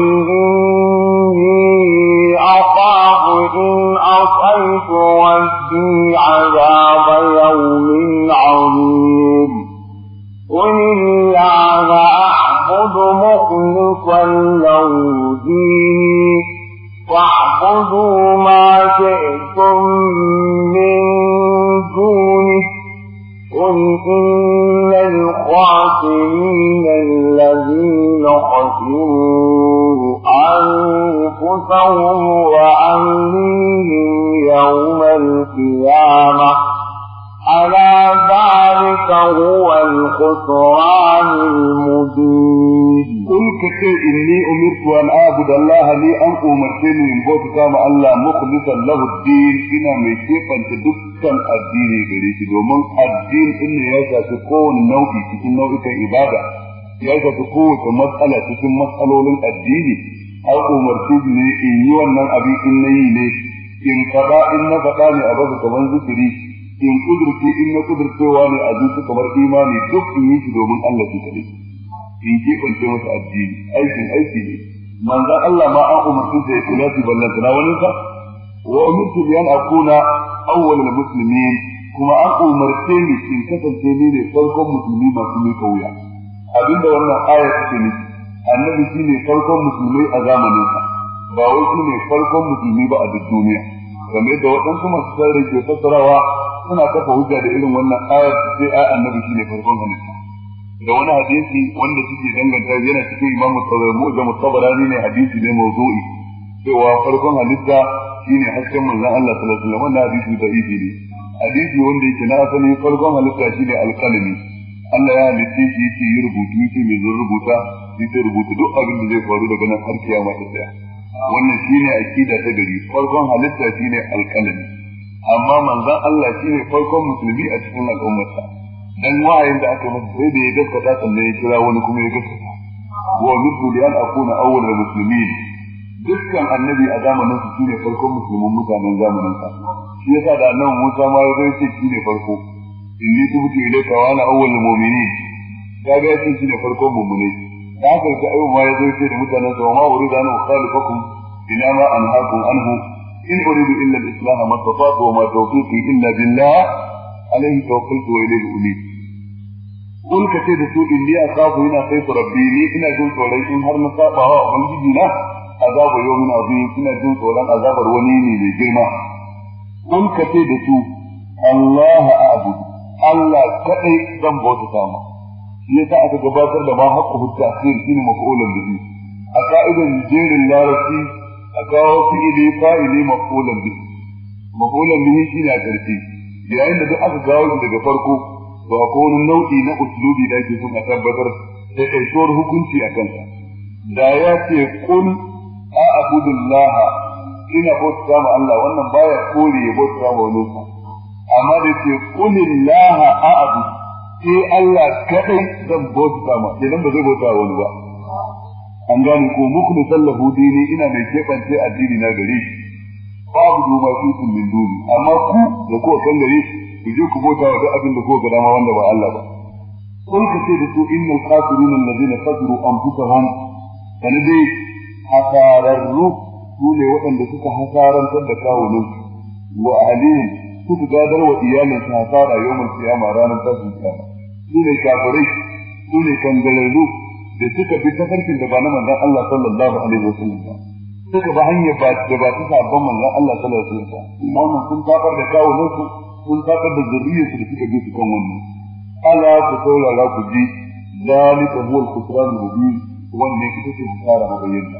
إني أخاف إن عصيت ربي عذاب يوم عظيم قل الله أعبد مخلصا له ديني واعبدوا ما شئتم من دونه قل إن الخاسرين الذين خسروا أنفسهم وأهليهم يوم القيامة ألا ذلك هو الخسران المبين قل كثير إني أمرت أن أعبد الله لي أن أمرتني من بوت كما الله مخلصا له الدين إنا ميكيفا تدكا الدين غريك ومن الدين إن يشاكون نوعي تكون نوعي كإبادة يشاكون مسألة تكون مسألة الدين أو أمرتني إن يوانا أبي إني إن فدا إن فداني أبدا كمان ذكري in kudurce in na kudurcewa ne a zuci kamar imani duk in yi shi domin Allah shi kadai in kebance masa addini aikin aiki ne manzon Allah ma an umarci da ikhlasi ballantana wani sa wa umirtu bi an akuna awwal al-muslimin kuma an umarce ni in kasance ni ne farkon musulmi masu mai kauya abinda wannan aya take nufi annabi shine farkon musulmai a zamanin sa ba wai shine farkon musulmi ba a duk duniya kamar da waɗansu masu sarri ke fassarawa suna kafa hujja da irin wannan ayar sai ai annabi shine farkon halitta da wani hadisi wanda suke danganta yana cikin imamu Tabarani ne hadisi ne mawdu'i cewa farkon halitta shine hasken manzon Allah sallallahu alaihi wasallam wannan hadisi da ibi ne hadisi wanda yake na asali farkon halitta shine alqalami Allah ya halitta shi yake yi rubutu yake mai zan rubuta yake rubuta duk abin da zai faru daga nan har kiyama ta tsaya wannan shine aqida ta gari farkon halitta shine alqalami amma manzon Allah shine farkon musulmi a cikin al'ummarsa dan wa'ayin da aka masa sai da ya gaskata sannan ya kira wani kuma ya gaskata wa mithlu li an akuna awwalul muslimin dukkan annabi a zamanin su shine farkon musulmin mutanen zamanin sa shi yasa da annabi Musa ma ya ce shine farko inni tubtu ilayka wa ana awwalul mu'minin kaga yace shine farkon mu'mini da haka sai ayyuba ma ya ce da mutanen sa ma uridu an ukhalifakum ila ma anhaakum anhu in uridu illa al-islah ma istata'tu wa ma tawfiqi illa billah alayhi tawakkaltu wa ilayhi unib kun kace da su inni akhafu ina khaytu rabbi ni ina jin tsoron in har na saba wa ubangiji na azabu yawmin azim ina jin tsoron azabar wani ne mai girma kun kace da su Allah a'budu Allah kadai zan bauta sama shi yasa aka gabatar da ma haqqu ta'khir shine maf'ulun bihi a ka'idan jerin larabci a kawo fi'ili fa'ili maf'ulun bihi maf'ulun bihi shine a ƙarshe yayin da duk aka kawo shi daga farko to akwai wani nau'i na uslubi da ake son a tabbatar da kaituwar hukunci a kansa da ya ce kun a'budullah ina bauta ma Allah wannan baya kore ya bauta ma wani amma da ce kulillah a'budu sai Allah kadai zan bauta ma idan ba zai bauta wani ba an gane ko mukhlisan lahu dini ina mai kebance addini na gare shi babu ma fi min duni amma ku da ko kan gare ku je ku bauta wa duk abin da ko ga dama wanda ba Allah ba kun ka ce da su innal kafirin alladhina kafaru anfusahum kana dai hasararru su ne waɗanda suka hasarantar da kawunan wa ahlihim suka gadar wa iyalin su hasara yawmal qiyamah ranar tashin kiyama su ne kafirai su ne kangararru da suka bi tafarkin da ba na manzon Allah sallallahu alaihi wasallam ba suka ba hanyar ba da ba ta sabon manzon Allah sallallahu alaihi wasallam wannan sun kafar da kawunan su sun kafar da zuriyar su da suka bi su kan wannan ala ku saurara ku ji zalika huwa al-khusran al-mubin wannan ita ce hasara mabayyana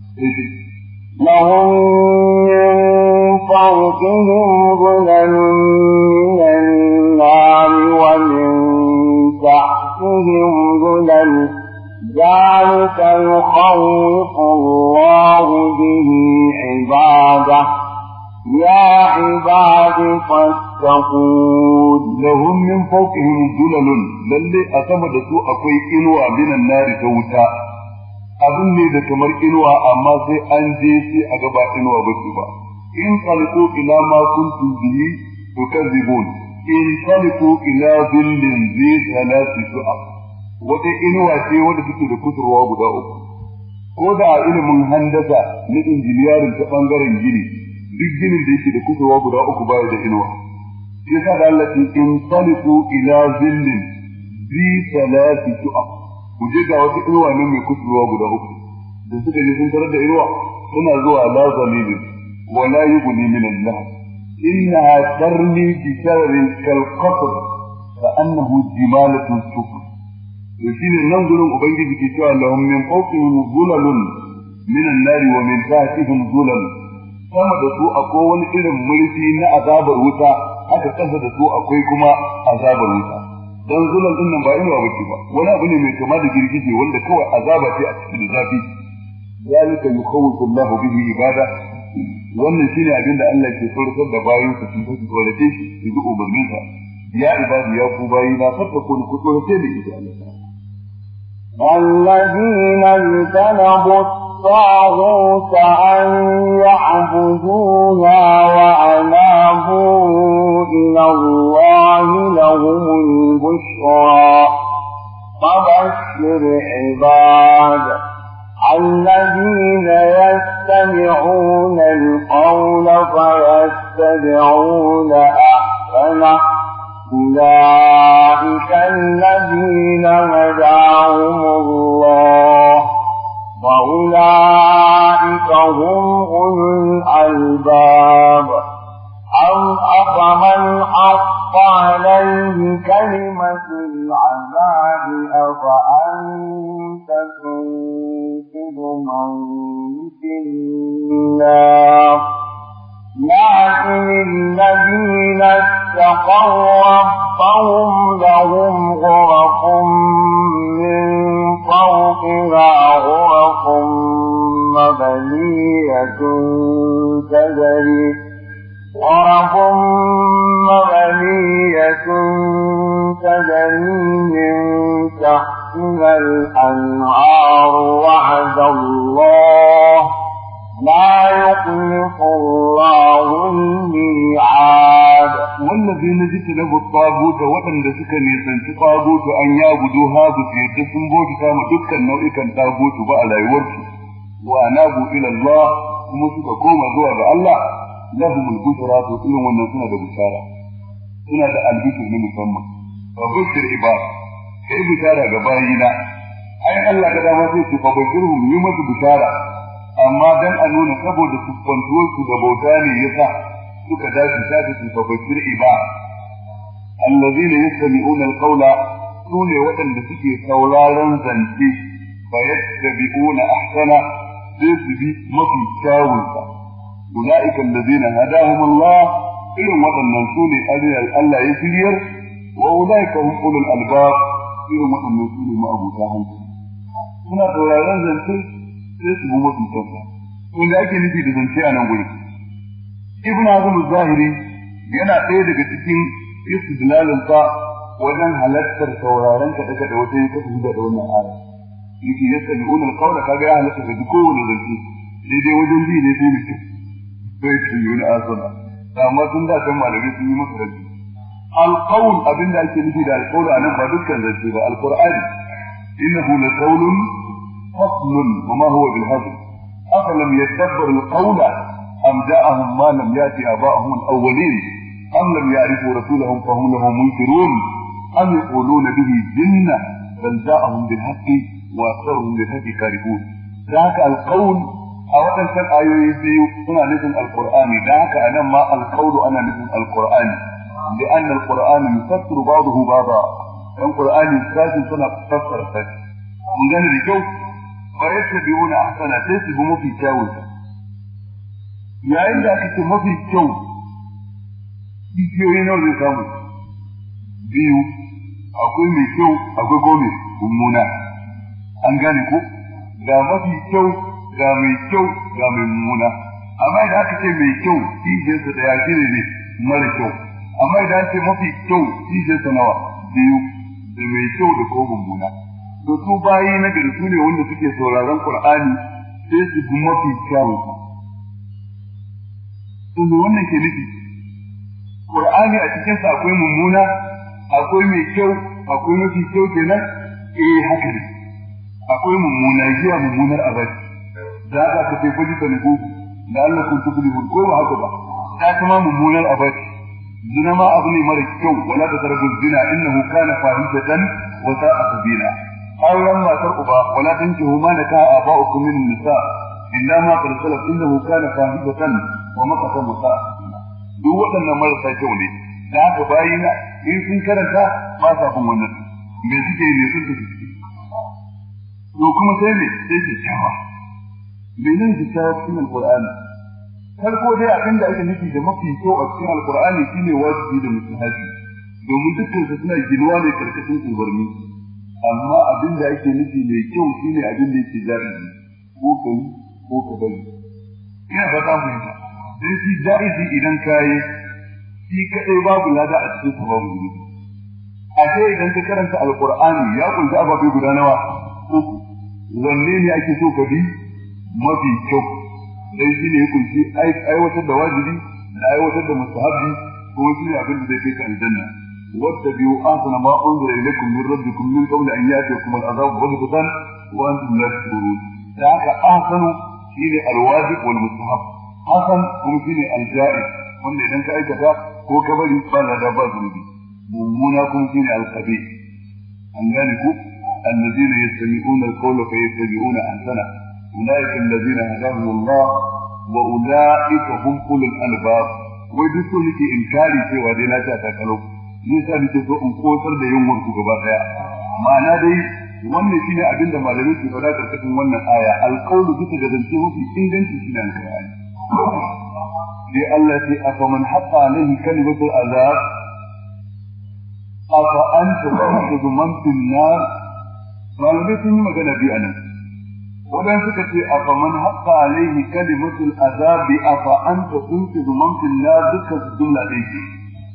لهم من فوقهم ظلل من النار ومن تحتهم ظلل ذلك يخوف الله به عباده يا عباد فاتقون لهم من فوقهم ظلل للي أسمد سوء أقوي إنوى من النار توتا abin ne da kamar inuwa amma sai an je sai a gaba inuwa ba su ba in taliku ila ma kuntum bihi tukadzibun in taliku ila dhillin zi thalathi su'a wata inuwa ce wanda take da kusurwa guda uku ko da ilimin handasa na injiniyarin ta bangaren gini duk ginin da yake da kusurwa guda uku baya da inuwa yasa da Allah in taliku ila dhillin zi thalathi su'a ku je ga wata inuwa nan mai kusurwa guda uku da suka je sun tarar da inuwa suna zuwa la zalilin wa la yughni min Allah innaha tarmi bi sharrin kal qasr fa annahu jimalatun sufr to shine nan gurin ubangiji ke cewa lahum min fawqihim zulalun min an-nar wa min tahtihim zulal sama da su akwai wani irin murfi na azabar wuta haka kasa da su akwai kuma azabar wuta dan zulal din nan ba inuwa bace ba wani abu ne mai kama da girgije wanda kawai azaba ce a cikin zafi zalika yukhawwifu Allahu bihi ibada wannan shine abin da Allah ke tsoratar da bayin su sun tafi tsorace shi su umarnin sa ya ibadi ya ku bayi na fatakun ku tsorace ni idan Allah الذين اجتنبوا الطاغوت أن يعبدوها وأنابوا إلى الله لهم البشرى فبشر عباد الذين يستمعون القول فيتبعون أحسنه أولئك الذين هداهم الله وأولئك هم أولو الألباب أم أفمن حق عليه كلمة العذاب أفأنت تنقذ من في النار لكن الذين اتقوا ربهم لهم غرف من فوقها غرف مبنية تجري من تحتها الأنهار وعد الله لا يخلف الله الميعاد. والذين اجتنبوا الطاغوت وأن سكن يسنت طاغوت أن يعبدوها بسيدهم بوجها مدكا نوئكا طاغوت بألا يورثوا وأنابوا إلى الله ومسككم زوى الله لهم البشرى تقولون أن سنة بشارة سنة البشر لمسمى وبشر عباد كي بشارة قبائنا أي الله قد أمسيت فبشرهم يمس بشارة amma dan a nuna saboda siffantuwar su da bauta ne yasa suka dace tafi su fafasir iba allazina yastami'una alqawla sune waɗanda suke sauraron zance fa yattabi'una ahsana sai su bi mafi kyawun sa ulaika allazina hadahum Allah irin waɗannan sune Allah ya shiryar wa ulaika hum ulul albab irin waɗannan sune ma'abuta hankali suna sauraron zance sai su mafi kyauta wanda ake nufi da zance a nan gurin ibn azum zahiri yana ɗaya daga cikin istidlalin sa wajen halattar sauraron ka daga da wata yake da wannan aya yake yastami'una al-qawla kaga ya halatta da kowane zance daidai wajen bi ne sai mutum sai su yi na asana amma tun da kan malamai sun yi masa rabi al-qawl abinda ake nufi da al-qawl anan ba dukkan zance ba al-qur'ani innahu laqawlun فصل وما هو بالهزل أفلم يتدبر القول أم جاءهم ما لم يأتي آباءهم الأولين أم لم يعرفوا رسولهم فهم له منكرون أم يقولون به جنة بل جاءهم بالحق وأكثرهم للحق كارهون ذاك القول أو أنت آيوي هنا نزل القرآن ذاك أنا ما القول أنا نزل القرآن لأن القرآن يفسر بعضه بعضا القرآن يستاذن سنة تفسر الفجر من ذلك الجو فيتبعون أحسن تسب مفي كاوزا yayin da aka ce mafi kyau kishiyoyi nawa zai samu biyu akwai mai kyau akwai gome mummuna an gane ko ga mafi kyau ga mai kyau ga mai mummuna amma idan aka ce mai kyau kishiyarsa da ya shine ne mara kyau amma idan aka ce mafi kyau kishiyarsa nawa biyu da mai kyau da ko mummuna to su bayi na gari su ne wanda suke sauraron Qur'ani sai su bi mafi kyawu. To me wannan ke nufi? Qur'ani a cikin sa akwai mummuna, akwai mai kyau, akwai mafi kyau kenan? Haka ne. Akwai mummuna jiya mummunar abadi. Da aka ka tafi da nubu da Allah kun tuflihu ko ba haka ba. Ta kuma mummunar abadi. Zina ma abu ne mara kyau wala tasrabu zina innahu kana fahishatan wa sa'a sabila. auren matar uba wala tankihu ma naka aba'ukum min nisa illa ma qad salaf innahu kana fahishatan wa maqatan musa duk waɗannan marasa kyau ne da haka bayina in sun karanta ba sa bin wannan me suke ne sun tafi to kuma sai ne sai ki kyawa menene ki kyawa cikin alqur'ani farko dai abin da ake nufi da mafi kyau a cikin alqur'ani shine wajibi da mustahabi domin dukkan su suna ginuwa ne karkashin umarni amma abin da ake nufi mai kyau shine abin da yake jari'i ko kai ko ka bari ina ba ta fahimta dan shi jari'i idan kai shi kadai babu lada a cikin sa babu ne a sai idan ka karanta alqur'ani ya kunshi ababai guda nawa uku wanne ne ake so ka bi mafi kyau dan shi ne ya kunshi aiwatar da wajibi da aiwatar da mustahabi ko shi ne abin da zai kai ka aljanna واتبعوا أحسن ما أنزل إليكم من ربكم من قبل أن يأتيكم العذاب بغتة وأنتم لا تشعرون. ذاك أحسن شيء الواجب والمستحب. حسن هو شيء الجائز. وأن إذا كأيت هو كبر يقال هذا باطل. مؤمنا كم شيء الخبيث. أن ذلك الذين يستمعون القول فيتبعون أحسنه. أولئك الذين هداهم الله وأولئك هم أولو الألباب. ويدسوا لك إنكاري في ودينا تأتكلوا. yasa nake so in kotar da yunwar ku gaba daya ma'ana dai wannan shine abin da malamai ke faɗa karkashin wannan aya alqawlu bisa ga zance mafi inganci shine alqur'ani dai Allah sai afaman hatta alaihi kalimatul azab afa anta tu'khidhu man fil nar malamai sun yi magana bi anan wadan suka ce afa man haqqa alaihi kalimatul azabi afa anta tu'khidhu man fil nar dukkan jumla ɗaya ce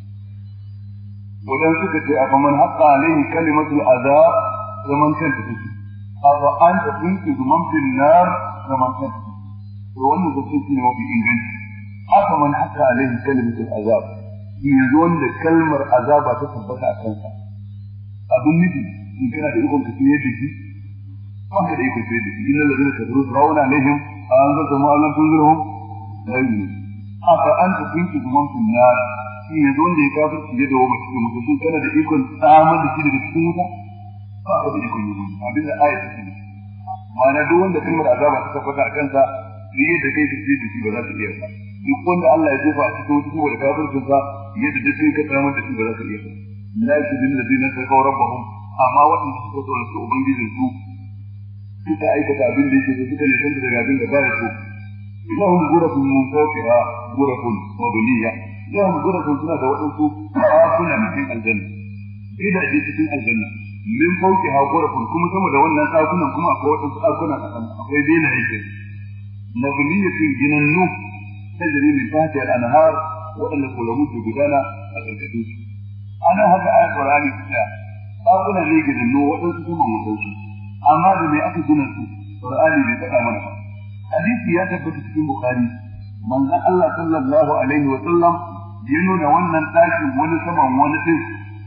wadan suka ce afa man haqqa alaihi kalimatul azab zaman kanta take afa anta tu'khidhu man fil nar zaman kanta to wannan zai ce ne mafi inganci afa man haqqa alaihi kalimatul azab yanzu wanda kalmar azaba ta tabbata a kansa abin nufi in kana da ikon ka fiye da shi ba ka da ikon fiye da shi inna ladina kafaru rauna alaihim an zata ma'alan tunzirhum ayi aka an ta kinki zuman finnar shi yanzu wanda ya kafir fiye da wani cikin mutum shi kana da ikon tsamar da shi daga cikin wuta ba ka da ikon yi abin da ayat ta ce ma'ana duk wanda kalmar azaba ta tabbata a kansa fiye da kai fiye da shi ba za ta iya ba duk wanda Allah ya jefa a cikin wuta saboda kafircin sa yadda duk kai ka tsamar da shi ba za ka iya ba lakin ladina taqaw rabbahum amma waɗanda suka so su ubangijin su suka aikata abin da yake so suka nisanta daga abin da ba ya so lahum ghurafun min fawqiha ghurafun mabniya lahum ghurafun suna da waɗansu ɗakuna cikin aljanna gidaje cikin aljanna min fawqiha ghurafun kuma sama da wannan ɗakunan kuma akwai waɗansu ɗakuna a kan akwai daina yake mabniyatin ginannu tajri min tahtiha al-anhar waɗanda kulamu ke gudana a ƙarƙashin su ana haka ayat Qur'ani ta ɗakuna ne ginannu waɗansu kuma mutansu amma da mai aka gina su Qur'ani bai faɗa mana ba hadisi ya tabbata cikin Bukhari manzon Allah sallallahu alaihi wa sallam ya nuna wannan ɗakin wani saman wani din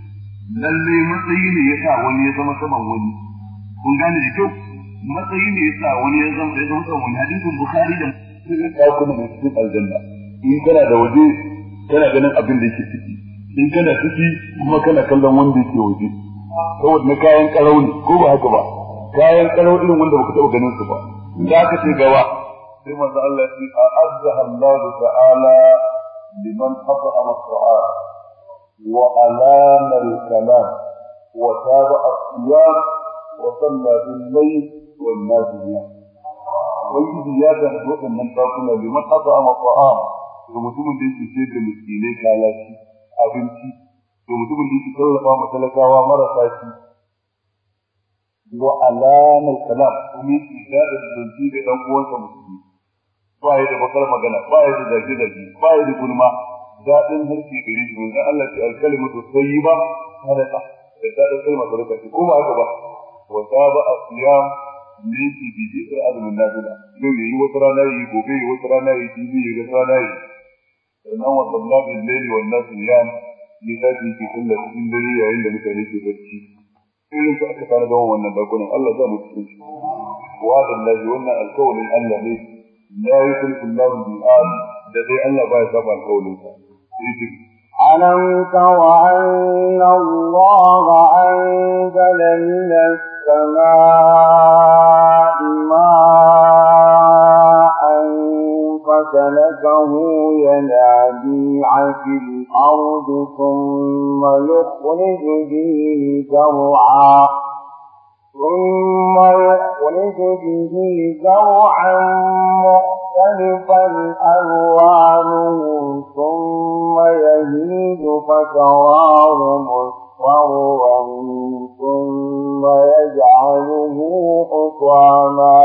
lalle matsayi ne yasa wani ya zama saman wani kun gane da kyau matsayi ne yasa wani ya zama saman wani hadisin Bukhari da cikin ɗakuna ne cikin aljanna in kana da waje kana ganin abin da yake ciki in kana ciki kuma kana kallon wanda yake waje saboda na kayan karau ne ko ba haka ba kayan karau irin wanda baka taɓa ganin su ba da aka ce gawa sai manzo Allah ya ce a'azzaha Allah ta'ala liman qata'a as-sa'a wa alama al-kalam wa taba'a as-siyam wa salla bil-layl wan-naziyat wani ya da wannan takuna liman qata'a as-sa'a to mutumin da yake ce da miskinai kalaci abinci to mutumin da yake tallafa ma talakawa marasa shi wa alamar kalam kuma da zanci da dan uwansa musulmi ba ya da bakar magana ba ya da zage zage ba ya da gulma dadin harki gari shi dan Allah ya alkalimatu tayyiba sadaqa da dadin kalma sadaqa ko ba haka ba wa taba asiyam ne ki bi da azumin nafila yau yayi wata rana yi gobe yayi wata rana yi jibi yayi wata rana yi sannan wa sallallahu al-layli wan nasiyam ni da ki kullu cikin dare yayin da mutane ke barci irin su aka fara gawan wannan dakunan Allah za mu cikin shi wa wallahi wannan alkawlin Allah ne la yukhlifu Allah bi'ad da dai Allah ba ya saba alkawlin sa alam tara anna Allah anzala minas samaa'i ma'an فسلكه ينابيع في الأرض ثم يخرج به زرعا مختلفا ألوانه ثم يهيج فتراه مصفرا ثم يجعله حطاما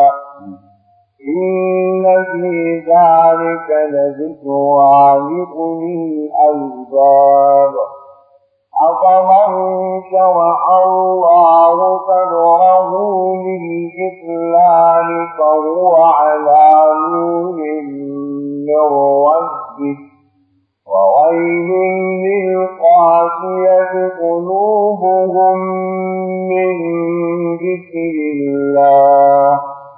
إن في ذلك لذكرى لأولي الألباب أفمن شرع الله صدره للإسلام فهو على نور من ربه وويل للقاسية قلوبهم من ذكر الله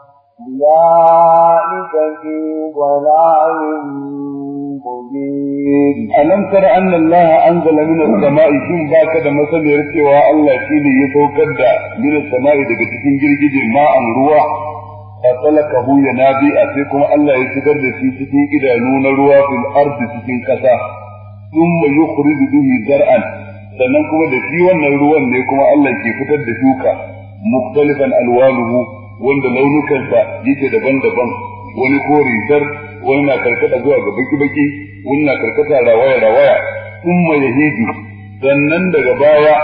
أولئك في ضلال مبين ألم تر أن الله أنزل من السماء شن باك da masaniyar cewa Allah shine ya saukar da min as-sama'i daga cikin girgije ma'an ruwa fasalakahu yanabi sai kuma Allah ya shigar da shi cikin idanu na ruwa fil ardi cikin kasa thumma yukhriju bihi zar'an sannan kuma da shi wannan ruwan ne kuma Allah ke fitar da shuka mukhtalifan alwanuhu wanda launukansa yake daban-daban wani kore tar wani na karkata zuwa ga baki-baki wani na karkata rawaya-rawaya thumma yahidu sannan daga baya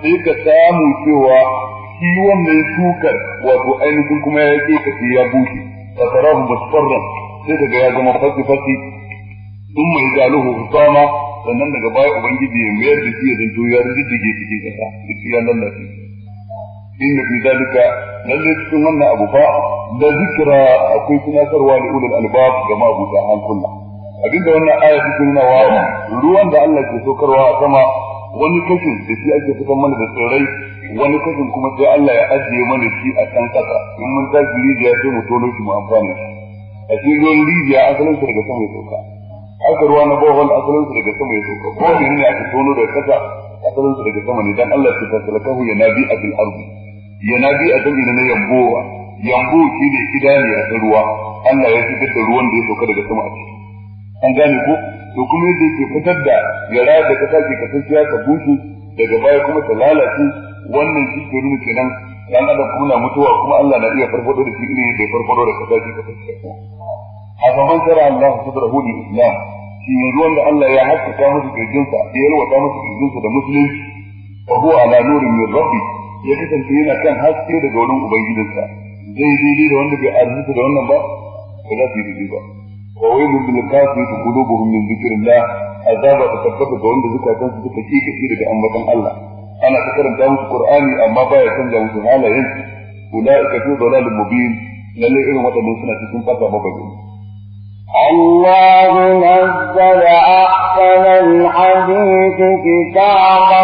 sai ka samu cewa shi wannan shukar wato ainihin kuma ya ke kace ya bushe fatarahu musfarran sai kaga ya zama fasi sun mai galuhu husama sannan daga baya ubangiji ya mayar da shi ya zanto ya riddige cikin kasa duk ya lallace inna fi zalika lalle cikin wannan abu fa da zikra akwai tunatarwa li ulul albab ga mabuta hankula abinda wannan aya take nuna wa ruwan da Allah ke sokarwa a sama wani kashin da shi ake fitar mana da tsirrai wani kashin kuma sai Allah ya ajiye mana shi a kan kasa in mun tashi rijiya sai mu tono shi mu amfana a cikin ruwan rijiya asalin sa daga sama ya sauka aka ruwa na bohol asalin sa daga sama ya sauka ko ne aka tono daga kasa asalin sa daga sama ne dan Allah ya tasalakahu ya nabi abil ardi ya nabi a dan ne yambowa yambo shi ne idaniya ta ruwa Allah ya fitar da ruwan da ya sauka daga sama a ciki an gane ko to kuma yadda yake fitar da yara da kasa ke kasancewa ta bushe daga baya kuma ta lalace wannan shi ke nuna kenan dan adam kuma na mutuwa kuma Allah na iya farfado da shi ne da farfado da kasa ke kasancewa haka man tara Allah sadrahu lil islam shi ne wanda Allah ya haskaka masa kirjinsa ya yalwata masa kirjinsa da musulunci wa huwa ala nurin min rabbi ya kasance yana kan haske daga wurin ubangijinsa zai daidai da wanda bai arzuta da wannan ba ba za su yi daidai ba وويل للكافرين قلوبهم من ذكر الله عذاب تكبر da wanda zukatan su suka kike daga ambaton Allah ana ta karanta musu Qur'ani amma baya canza musu halayen ulaika fi dalalin mubin lalle irin wadannan suna cikin fata mabayin الله نزل أحسن الحديث كتابا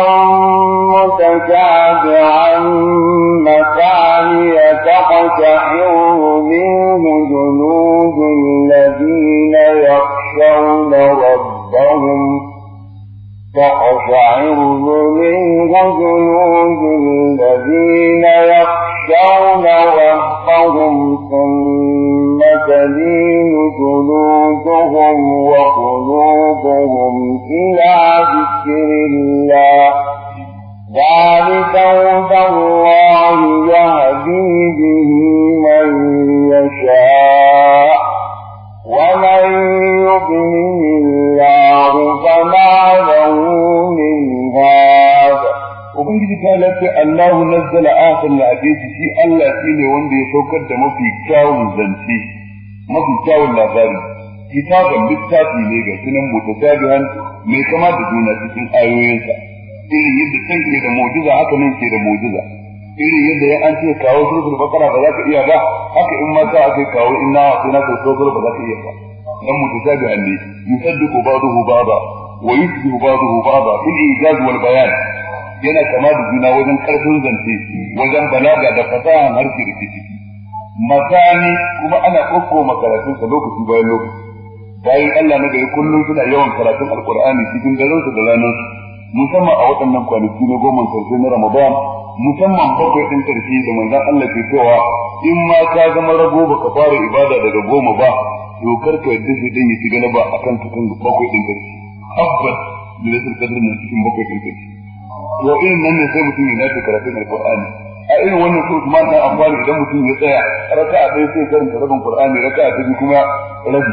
متشابها مثانية تقشعر منه جلود الذين يخشون ربهم ثم تلين جلودهم وقلوبهم إلى ذكر الله ذلك هدى الله يهدي به من يشاء ومن يضلل الله فما له من هاد ubangiji ta lafi Allahu nazzala akhir al-hadith shi Allah shine wanda ya saukar da mafi kyawun zance mafi kyawun labari kitaban littafi ne ga sunan mutasabihan mai kama da juna cikin ayoyinsa irin yadda kan ke da mu'jiza haka nan ke da mu'jiza irin yadda ya an ce kawo suratul baqara ba za ka iya ba haka in ma ka ake kawo inna suna suratul ba za ka iya ba dan mutasabihan ne yusaddiqu ba'dahu ba'da wa yusbihu ba'dahu ba'da fil ijaz wal bayan yana kama da juna wajen karfin zance wajen balaga da fasahan harshe da ciki masani kuma ana kokko makaratun sa lokaci bayan lokaci bayan Allah na gari kullum suna yawan karatun alqur'ani cikin daren su da ranar musamman a waɗannan kwanaki na goma karshe na Ramadan musamman bakwai din karshe da manzon Allah ke cewa in ma ka zama rago baka fara ibada daga goma ba to karka yadda shi dan yi galaba akan cikin bakwai din karshe tabbas da rasul kadrin cikin bakwai din karshe to irin nan ne sai mutum ya nace karatun alqur'ani a irin wannan su kuma ta amfani idan mutum ya tsaya raka'a ɗaya sai karanta rabin qur'ani raka'a ta kuma rabi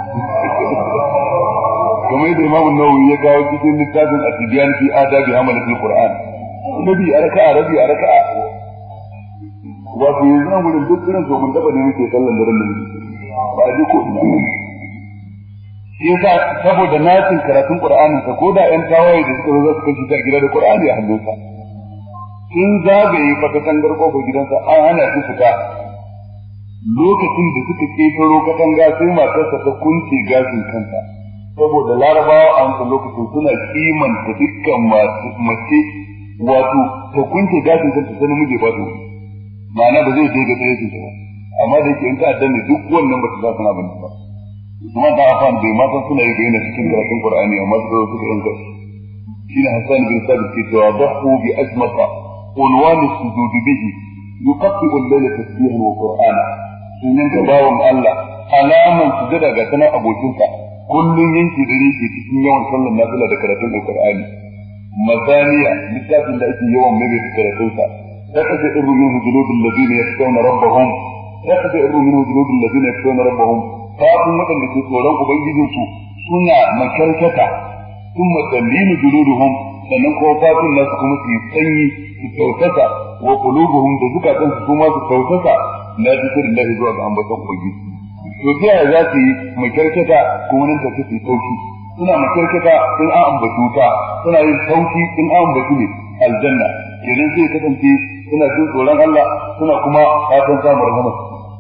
kuma yadda Imam Nawawi ya kawo cikin littafin at-Tibyan fi adabi hamalatul Qur'an rabi a raka'a wato yanzu nan gurin duk irin to mun taba ne muke sallan daren nan ba ji ko ina shi yasa saboda natin karatun Qur'anin sa koda ƴan tawaye da suka zo su kashi ta gida da Qur'ani a hannunsa in zagaye fata tangar kofar gidansa an hana shi fita lokacin da suka ketaro katanga sai matarsa ta kunce gashin kanta saboda larabawa a wancan lokacin suna kimanta dukkan mace wato ta kunce gashin kanta sai namiji ba ta ma'ana ba zai je ga tsaye ta ba amma da yake in ta addanne duk wannan ba ta za suna bane ba kuma da afan bai matan suna yi bayyana cikin karatun Qur'ani amma su zo suka yanka shine Hassan bin Sabit ke cewa dahu bi ajmata unwan as-sujud bihi yuqattu al-layla tasbihan wa qur'ana sunan ka bawon Allah alaman sujada ga kana abokinka kullun yanki dare ke cikin yawan sallar nafila da karatun Qur'ani mazaniya littafin da ake yawan mai karatun sa takaje irru min juludul ladina yakhshawna rabbahum takaje irru min juludul ladina yakhshawna rabbahum kafin waɗanda ke tsoron ubangijinsu suna makarkata sun matsalini juluduhum sannan kuma fatun nasu kuma su yi sanyi su tausasa wa qulubuhum da zukatan su kuma su tausasa la zikrillahi zuwa ga ambaton ubangiji to ta yaya za su yi makarkata kuma nan ta su tauki suna makarkata in an ambaci wuta suna yin tauki in an ambaci ne aljanna kenan sai kasance suna jin tsoron Allah suna kuma fatan samun rahama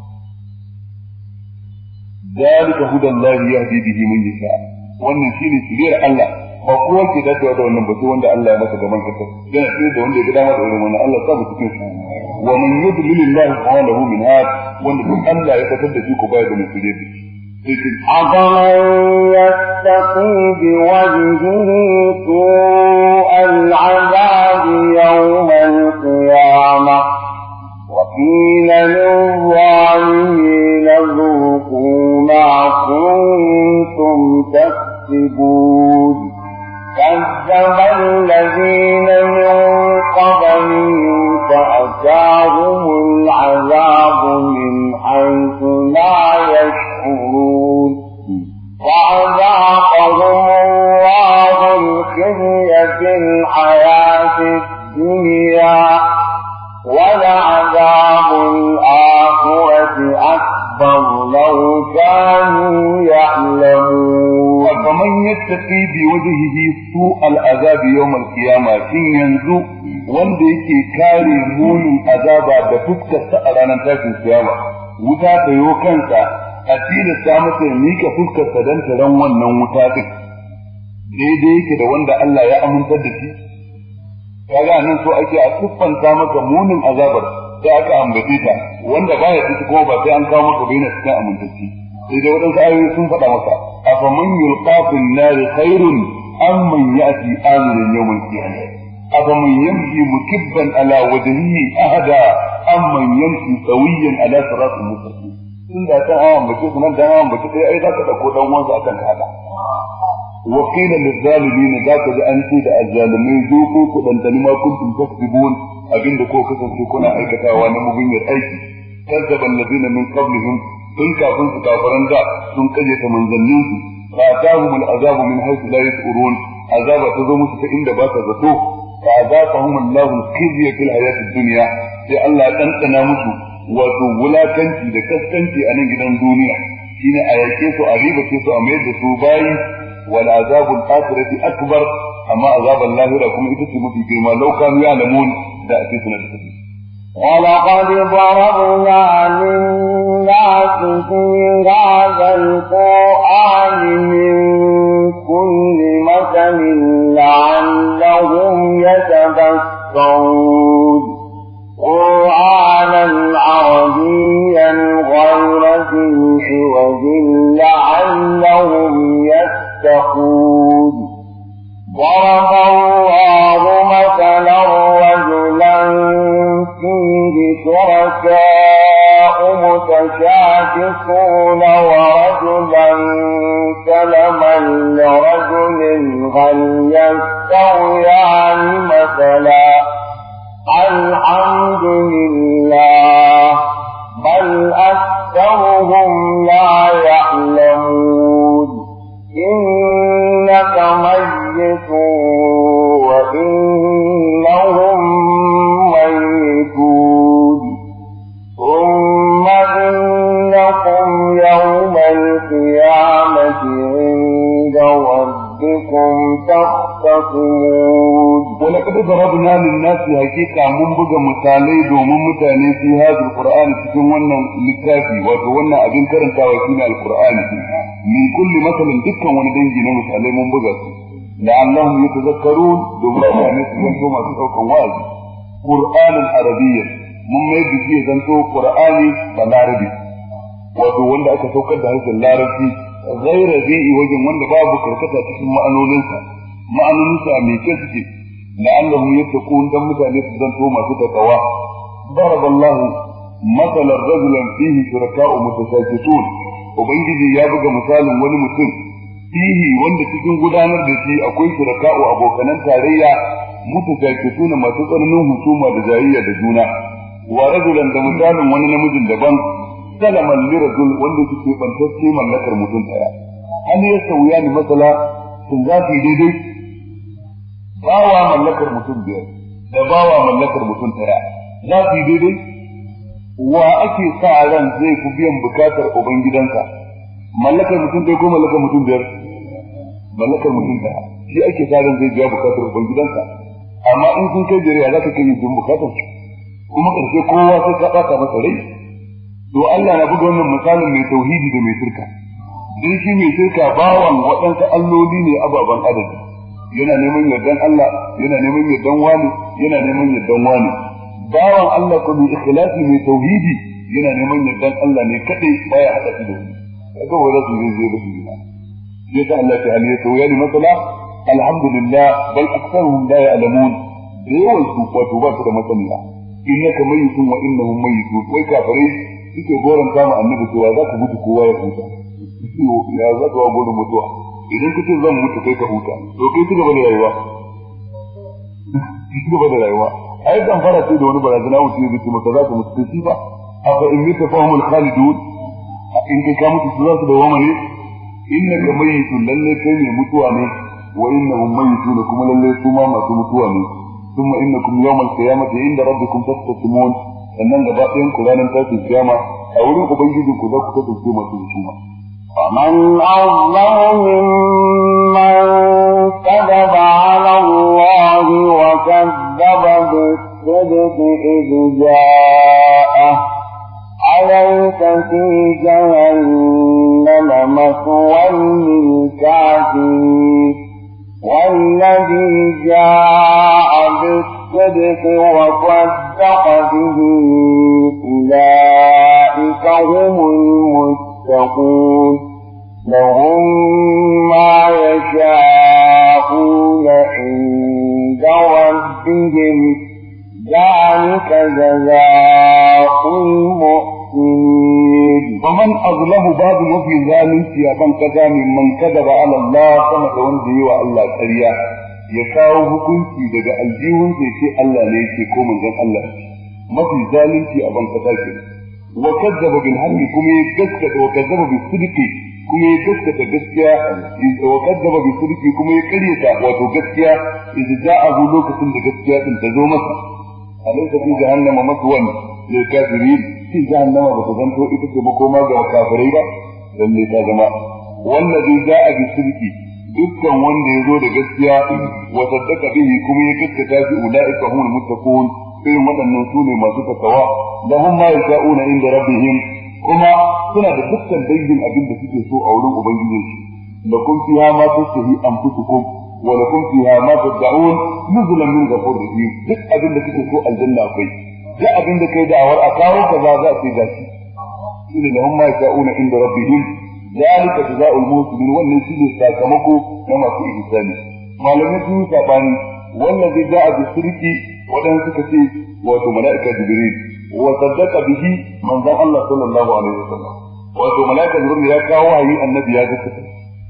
dalika hudallahi yahdi bihi man yasha wannan shine shiriyar Allah ba kowa ke dacewa da wannan batu wanda Allah ya masa gaban kasa yana tsaye da wanda ya gida masa irin wannan Allah sabu cikin su wa man yudlilillahu fa lahu min had wanda duk Allah ya fitar da shi ko baya da musulmi أَفَمَن يَتَّقِي بِوَجْهِهِ سُوءَ الْعَذَابِ يَوْمَ الْقِيَامَةِ وَقِيلَ لِلظَّالِمِينَ ذُوقُوا مَا كُنتُمْ تَكْسِبُونَ كَذَّبَ الَّذِينَ مِن قَبْلِهِمْ فَأَتَاهُمُ الْعَذَابُ مِنْ حَيْثُ لَا يَشْعُرُونَ فَأَذَاقَهُمُ اللَّهُ الْخِزْيَ فِي الْحَيَاةِ الدُّنْيَا وَلَعَذَابُ الْآخِرَةِ أَكْبَرُ لَوْ كَانُوا يَعْلَمُونَ فَمَن يَتَّقِي بِوَجْهِهِ سُوءَ الْعَذَابِ يَوْمَ الْقِيَامَةِ kin yanzu wanda yake kare munin azaba da fuskarsa a ranar tashin kiyama wuta ta yo kansa a tilasta masa ya mika fuskarsa don taron wannan wuta din daidai yake da wanda Allah ya amintar da shi kaga nan so ake a siffanta maka munin azabar sai aka ambace ta wanda baya ciki kuma ba sai an kawo maka bayyana cikin amintacci sai dai wadansu ayoyi sun faɗa masa afaman yulqa fil nari khairun am man ya'ti aminan yawmal qiyamah afaman yamshi mukibban ala wajhihi ahada am man yamshi sawiyan ala siratin mustaqim inda ta ambace sunan da ambace sai ai zaka dauko dan wansa akan hada وقيل للظالمين ذاك أنت الظالمين ذوقوا كدن ما كنتم تكسبون أبين دكو كسنتي كنا أيكتا وانا مبين أيكي كذب الذين من قبلهم تلك كنت كافرا دا تنقجة من ظنين فأتاهم العذاب من حيث لا يشعرون عذاب تزومت فإن بات ذاتوه فأذاقهم الله الخزي في الحياة الدنيا في الله تنتنا مسو ولا كنتي لكسكنتي أنا جدا دنيا شين أيكيسو أريبا كيسو أمير دسو باي والعذاب الآخرة أكبر أما عذاب الله لكم إتسم في كلمة لو كانوا يعلمون دأتسنا لتسم ولقد ضربنا للناس في هذا القرآن من كل مثل لعلهم يتذكرون قرآنا عربيا غير ذي عوج لعلهم يتقون ضرب الله مثلا رجلا فيه شركاء متشاكسون ورجلا سلما لرجل هل يستويان مثلا الحمد لله بل أكثرهم لا يعلمون إنك ميت وإنهم ميتون ثم إنكم يوم القيامة عند ربكم تختصمون ولقد ضربنا للناس حقيقة من بغى مثالي دومن mutane في هذا القرآن cikin wannan littafi wato wannan abin karantawa shine alqur'ani min kulli masalin dukkan wani dangi na misalai mun buga su la'allahum yatazakkarun domin mutane su zanto masu daukan wa'azi qur'anan arabiyyan mun mai da shi zanto qur'ani balarabi wato wanda aka saukar da harshen larabci غير ذي وجه wanda babu karkata cikin ma'anoninsa mai kyau suke la'allahum yattaqun dan mutane su zanto masu takawa daraballahu masalan rajulan fihi shuraka'u mutashakkitun ubangiji ya buga misalin wani mutum fihi wanda cikin gudanar da shi akwai shuraka'u abokanan tarayya mutashakkitun masu tsananin husuma da jayayya da juna wa rajulan da misalin wani namijin daban salaman lirajul wanda suke bantacce mallakar mutum daya hal ya sauya ni masala sun za su yi daidai bawa mallakar mutum biyar da bawa mallakar mutum ɗaya za su yi daidai? Wa ake sa ran zai fi biyan bukatar ubangidansa, mallakar mutum ɗaya ko mallakar mutum biyar? Mallakar mutum ɗaya shi ake sa ran zai biya bukatar ubangidansa. Amma in sun kai biyar za ka kai yin bukatar su, kuma ƙarshe kowa sai ka ɓata masa rai. To Allah na buga wannan misalin mai tauhidi da mai shirka. Dan shi mai shirka bawan waɗansu alloli ne ababen adadi, yana neman yardan Allah, yana neman yardan wani, yana neman yardan wani. Bawan Allah ko mai ikhlasi mai tauhidi yana neman yardan Allah ne kadai, baya hada shi da wani. Kaga wanda su zai da su ne. Sai ta Allah ta haliya to yani masala alhamdulillah bal aktharuhum la ya'lamun. Da yawan su wato ba su da masaniya. Innaka mayyitun wa innahum mayyitun. Wai kafirai suke goran kama annabi cewa za ka mutu kowa ya huta. Ya za ka wa gudun mutuwa idan kace zan mutu kai ka huta to kai ci gaba da rayuwa ci gaba da rayuwa ai dan fara ce da wani barazana wuce ya zuci maka za ka mutu sai ba aka in mita fahimul khalidun in kai ka mutu za su da wama ne innaka mayyitun lalle kai ne mutuwa ne wa innahum mayyitun kuma lalle su ma masu mutuwa ne thumma innakum yawmal qiyamati inda rabbikum tastasimun sannan gaba ɗayan ku ranar tashin kiyama a wurin ubangijinku za ku kasance masu hukuma. ومن أظلم ممن كذب على الله وكذب بالصدق إذ جاءه أليس في جهنم مثوى للكافرين والذي جاء بالصدق وصدق به أولئك هم المتقون لهم ما يشاءون عند ربهم ذلك جزاء المحسنين ومن أظلم بعض وفي ذلك يبن كذا ممن كذب على الله كما تونجي والله كريا يكاو hukunci daga aljihun sai ce Allah ne yake ko manzon Allah mafi zalunci a banka take wa kadzaba bil haqqi kuma gaskata wa kadzaba bis sidqi kuma gaskata gaskiya wa kadzaba bis sidqi kuma karyata wato gaskiya idan ja'a lokacin da gaskiya din ta zo masa alaysa fi jahannama maswan lil kafirin fi jahannama ba ta zanto ita ce makoma ga kafirai ba lalle ta zama wallazi ja'a bis sidqi dukkan wanda ya zo da gaskiya wa saddaka bihi kuma ya gaskata shi ulaika humul muttaqun irin waɗannan su ne masu takawa lahum ma yasha'una inda rabbihim kuma suna da dukkan dangin abin da suke so a wurin ubangijinsu lakum fiha ma tashtahi anfusukum wa lakum fiha ma tad'un nuzulan min ghafurir rahim duk abin da kuke so aljanna akwai duk abin da kai da'awar a kawo kaza za a ce gashi shine lahum ma yasha'una inda rabbihim ذلك جزاء المحسنين wannan shine sakamako na masu ihsani malamin sun sabani wallazi ja'a bisirki wadan suka ce wato malaika jibril wa saddaqa bihi manzon Allah sallallahu alaihi wasallam wato malaika jibril ya kawo wahayi annabi ya gaskata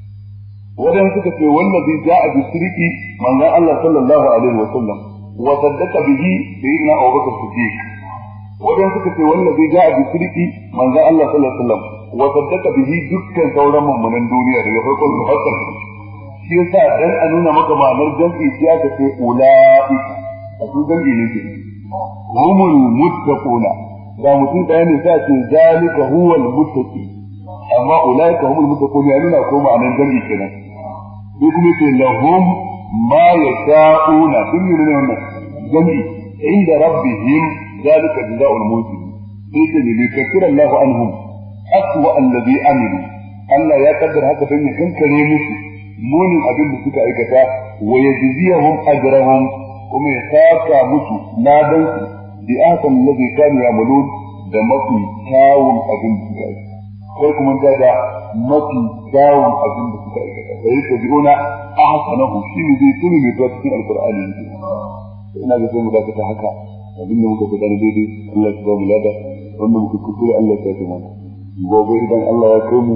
wadan suka ce wallazi ja'a bisirki manzon Allah sallallahu alaihi wasallam wa saddaqa bihi sayyidina Abubakar Siddiq wadan suka ce wallazi ja'a bisirki manzon Allah sallallahu alaihi wasallam wa saddaka bihi dukkan sauran mummunan duniya daga farkon su har ƙarshe shi yasa dan a nuna maka ma'anar jam'i sai aka ce ulaika a su jam'i ne ke humul muttaquna da mutum ɗaya ne sai ce zalika huwal muttaqi amma ulaika humul muttaquna ya nuna ko ma'anar jam'i kenan sai kuma ce lahum ma yasha'una sun yi ne wannan jam'i inda rabbihim zalika jazaa'ul muhsinin sai ce ne kaffara Allahu anhum aswa allazi amilu Allah ya kaddara haka dan ya kankare musu munin abin da suka aikata wa yajziyahum ajrahum kuma ya saka musu ladan su bi ahsan allazi kanu ya'malun da mafi kyawun abin da suka aikata kai kuma da mafi kyawun abin da suka aikata sai ka bi'una ahsanahu shi ne zai tuni mai zuwa cikin alqur'ani ina ga sai mu dakata haka abin da muka faɗa daidai Allah ya ba mu lada wanda muka kuskure Allah ya tafi mana gobe idan Allah ya kai mu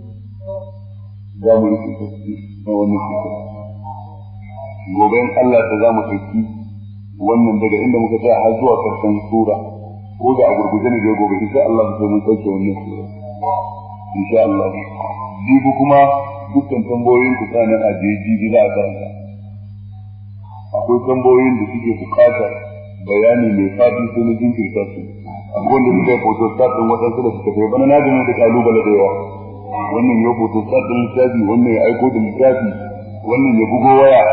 za mu yi tsaki na wani tsaki gobe in Allah ta za mu tsaki wannan daga inda muka tsaya har zuwa karshen sura ko da a gurguje ne da gobe insha Allah sai mun tsaki wannan sura insha Allah jibi kuma dukkan tambayoyin ku tsanan a jibi za a karanta akwai tambayoyin da suke bukatar bayani mai fadi sai na jinkirta su akwai wanda suka yi photostat din waɗansu da suka kai bana na gani da kalubale da yawa wannan ya photostat din littafi wannan ya aiko da littafi wannan ya bugo waya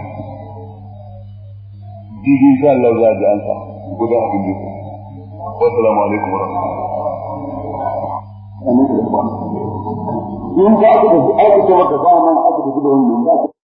didi insha Allah za a ji ansa guda abin da wassalamu alaikum wa rahmatullahi in ka aka tafi aka ce maka ba nan aka tafi da wannan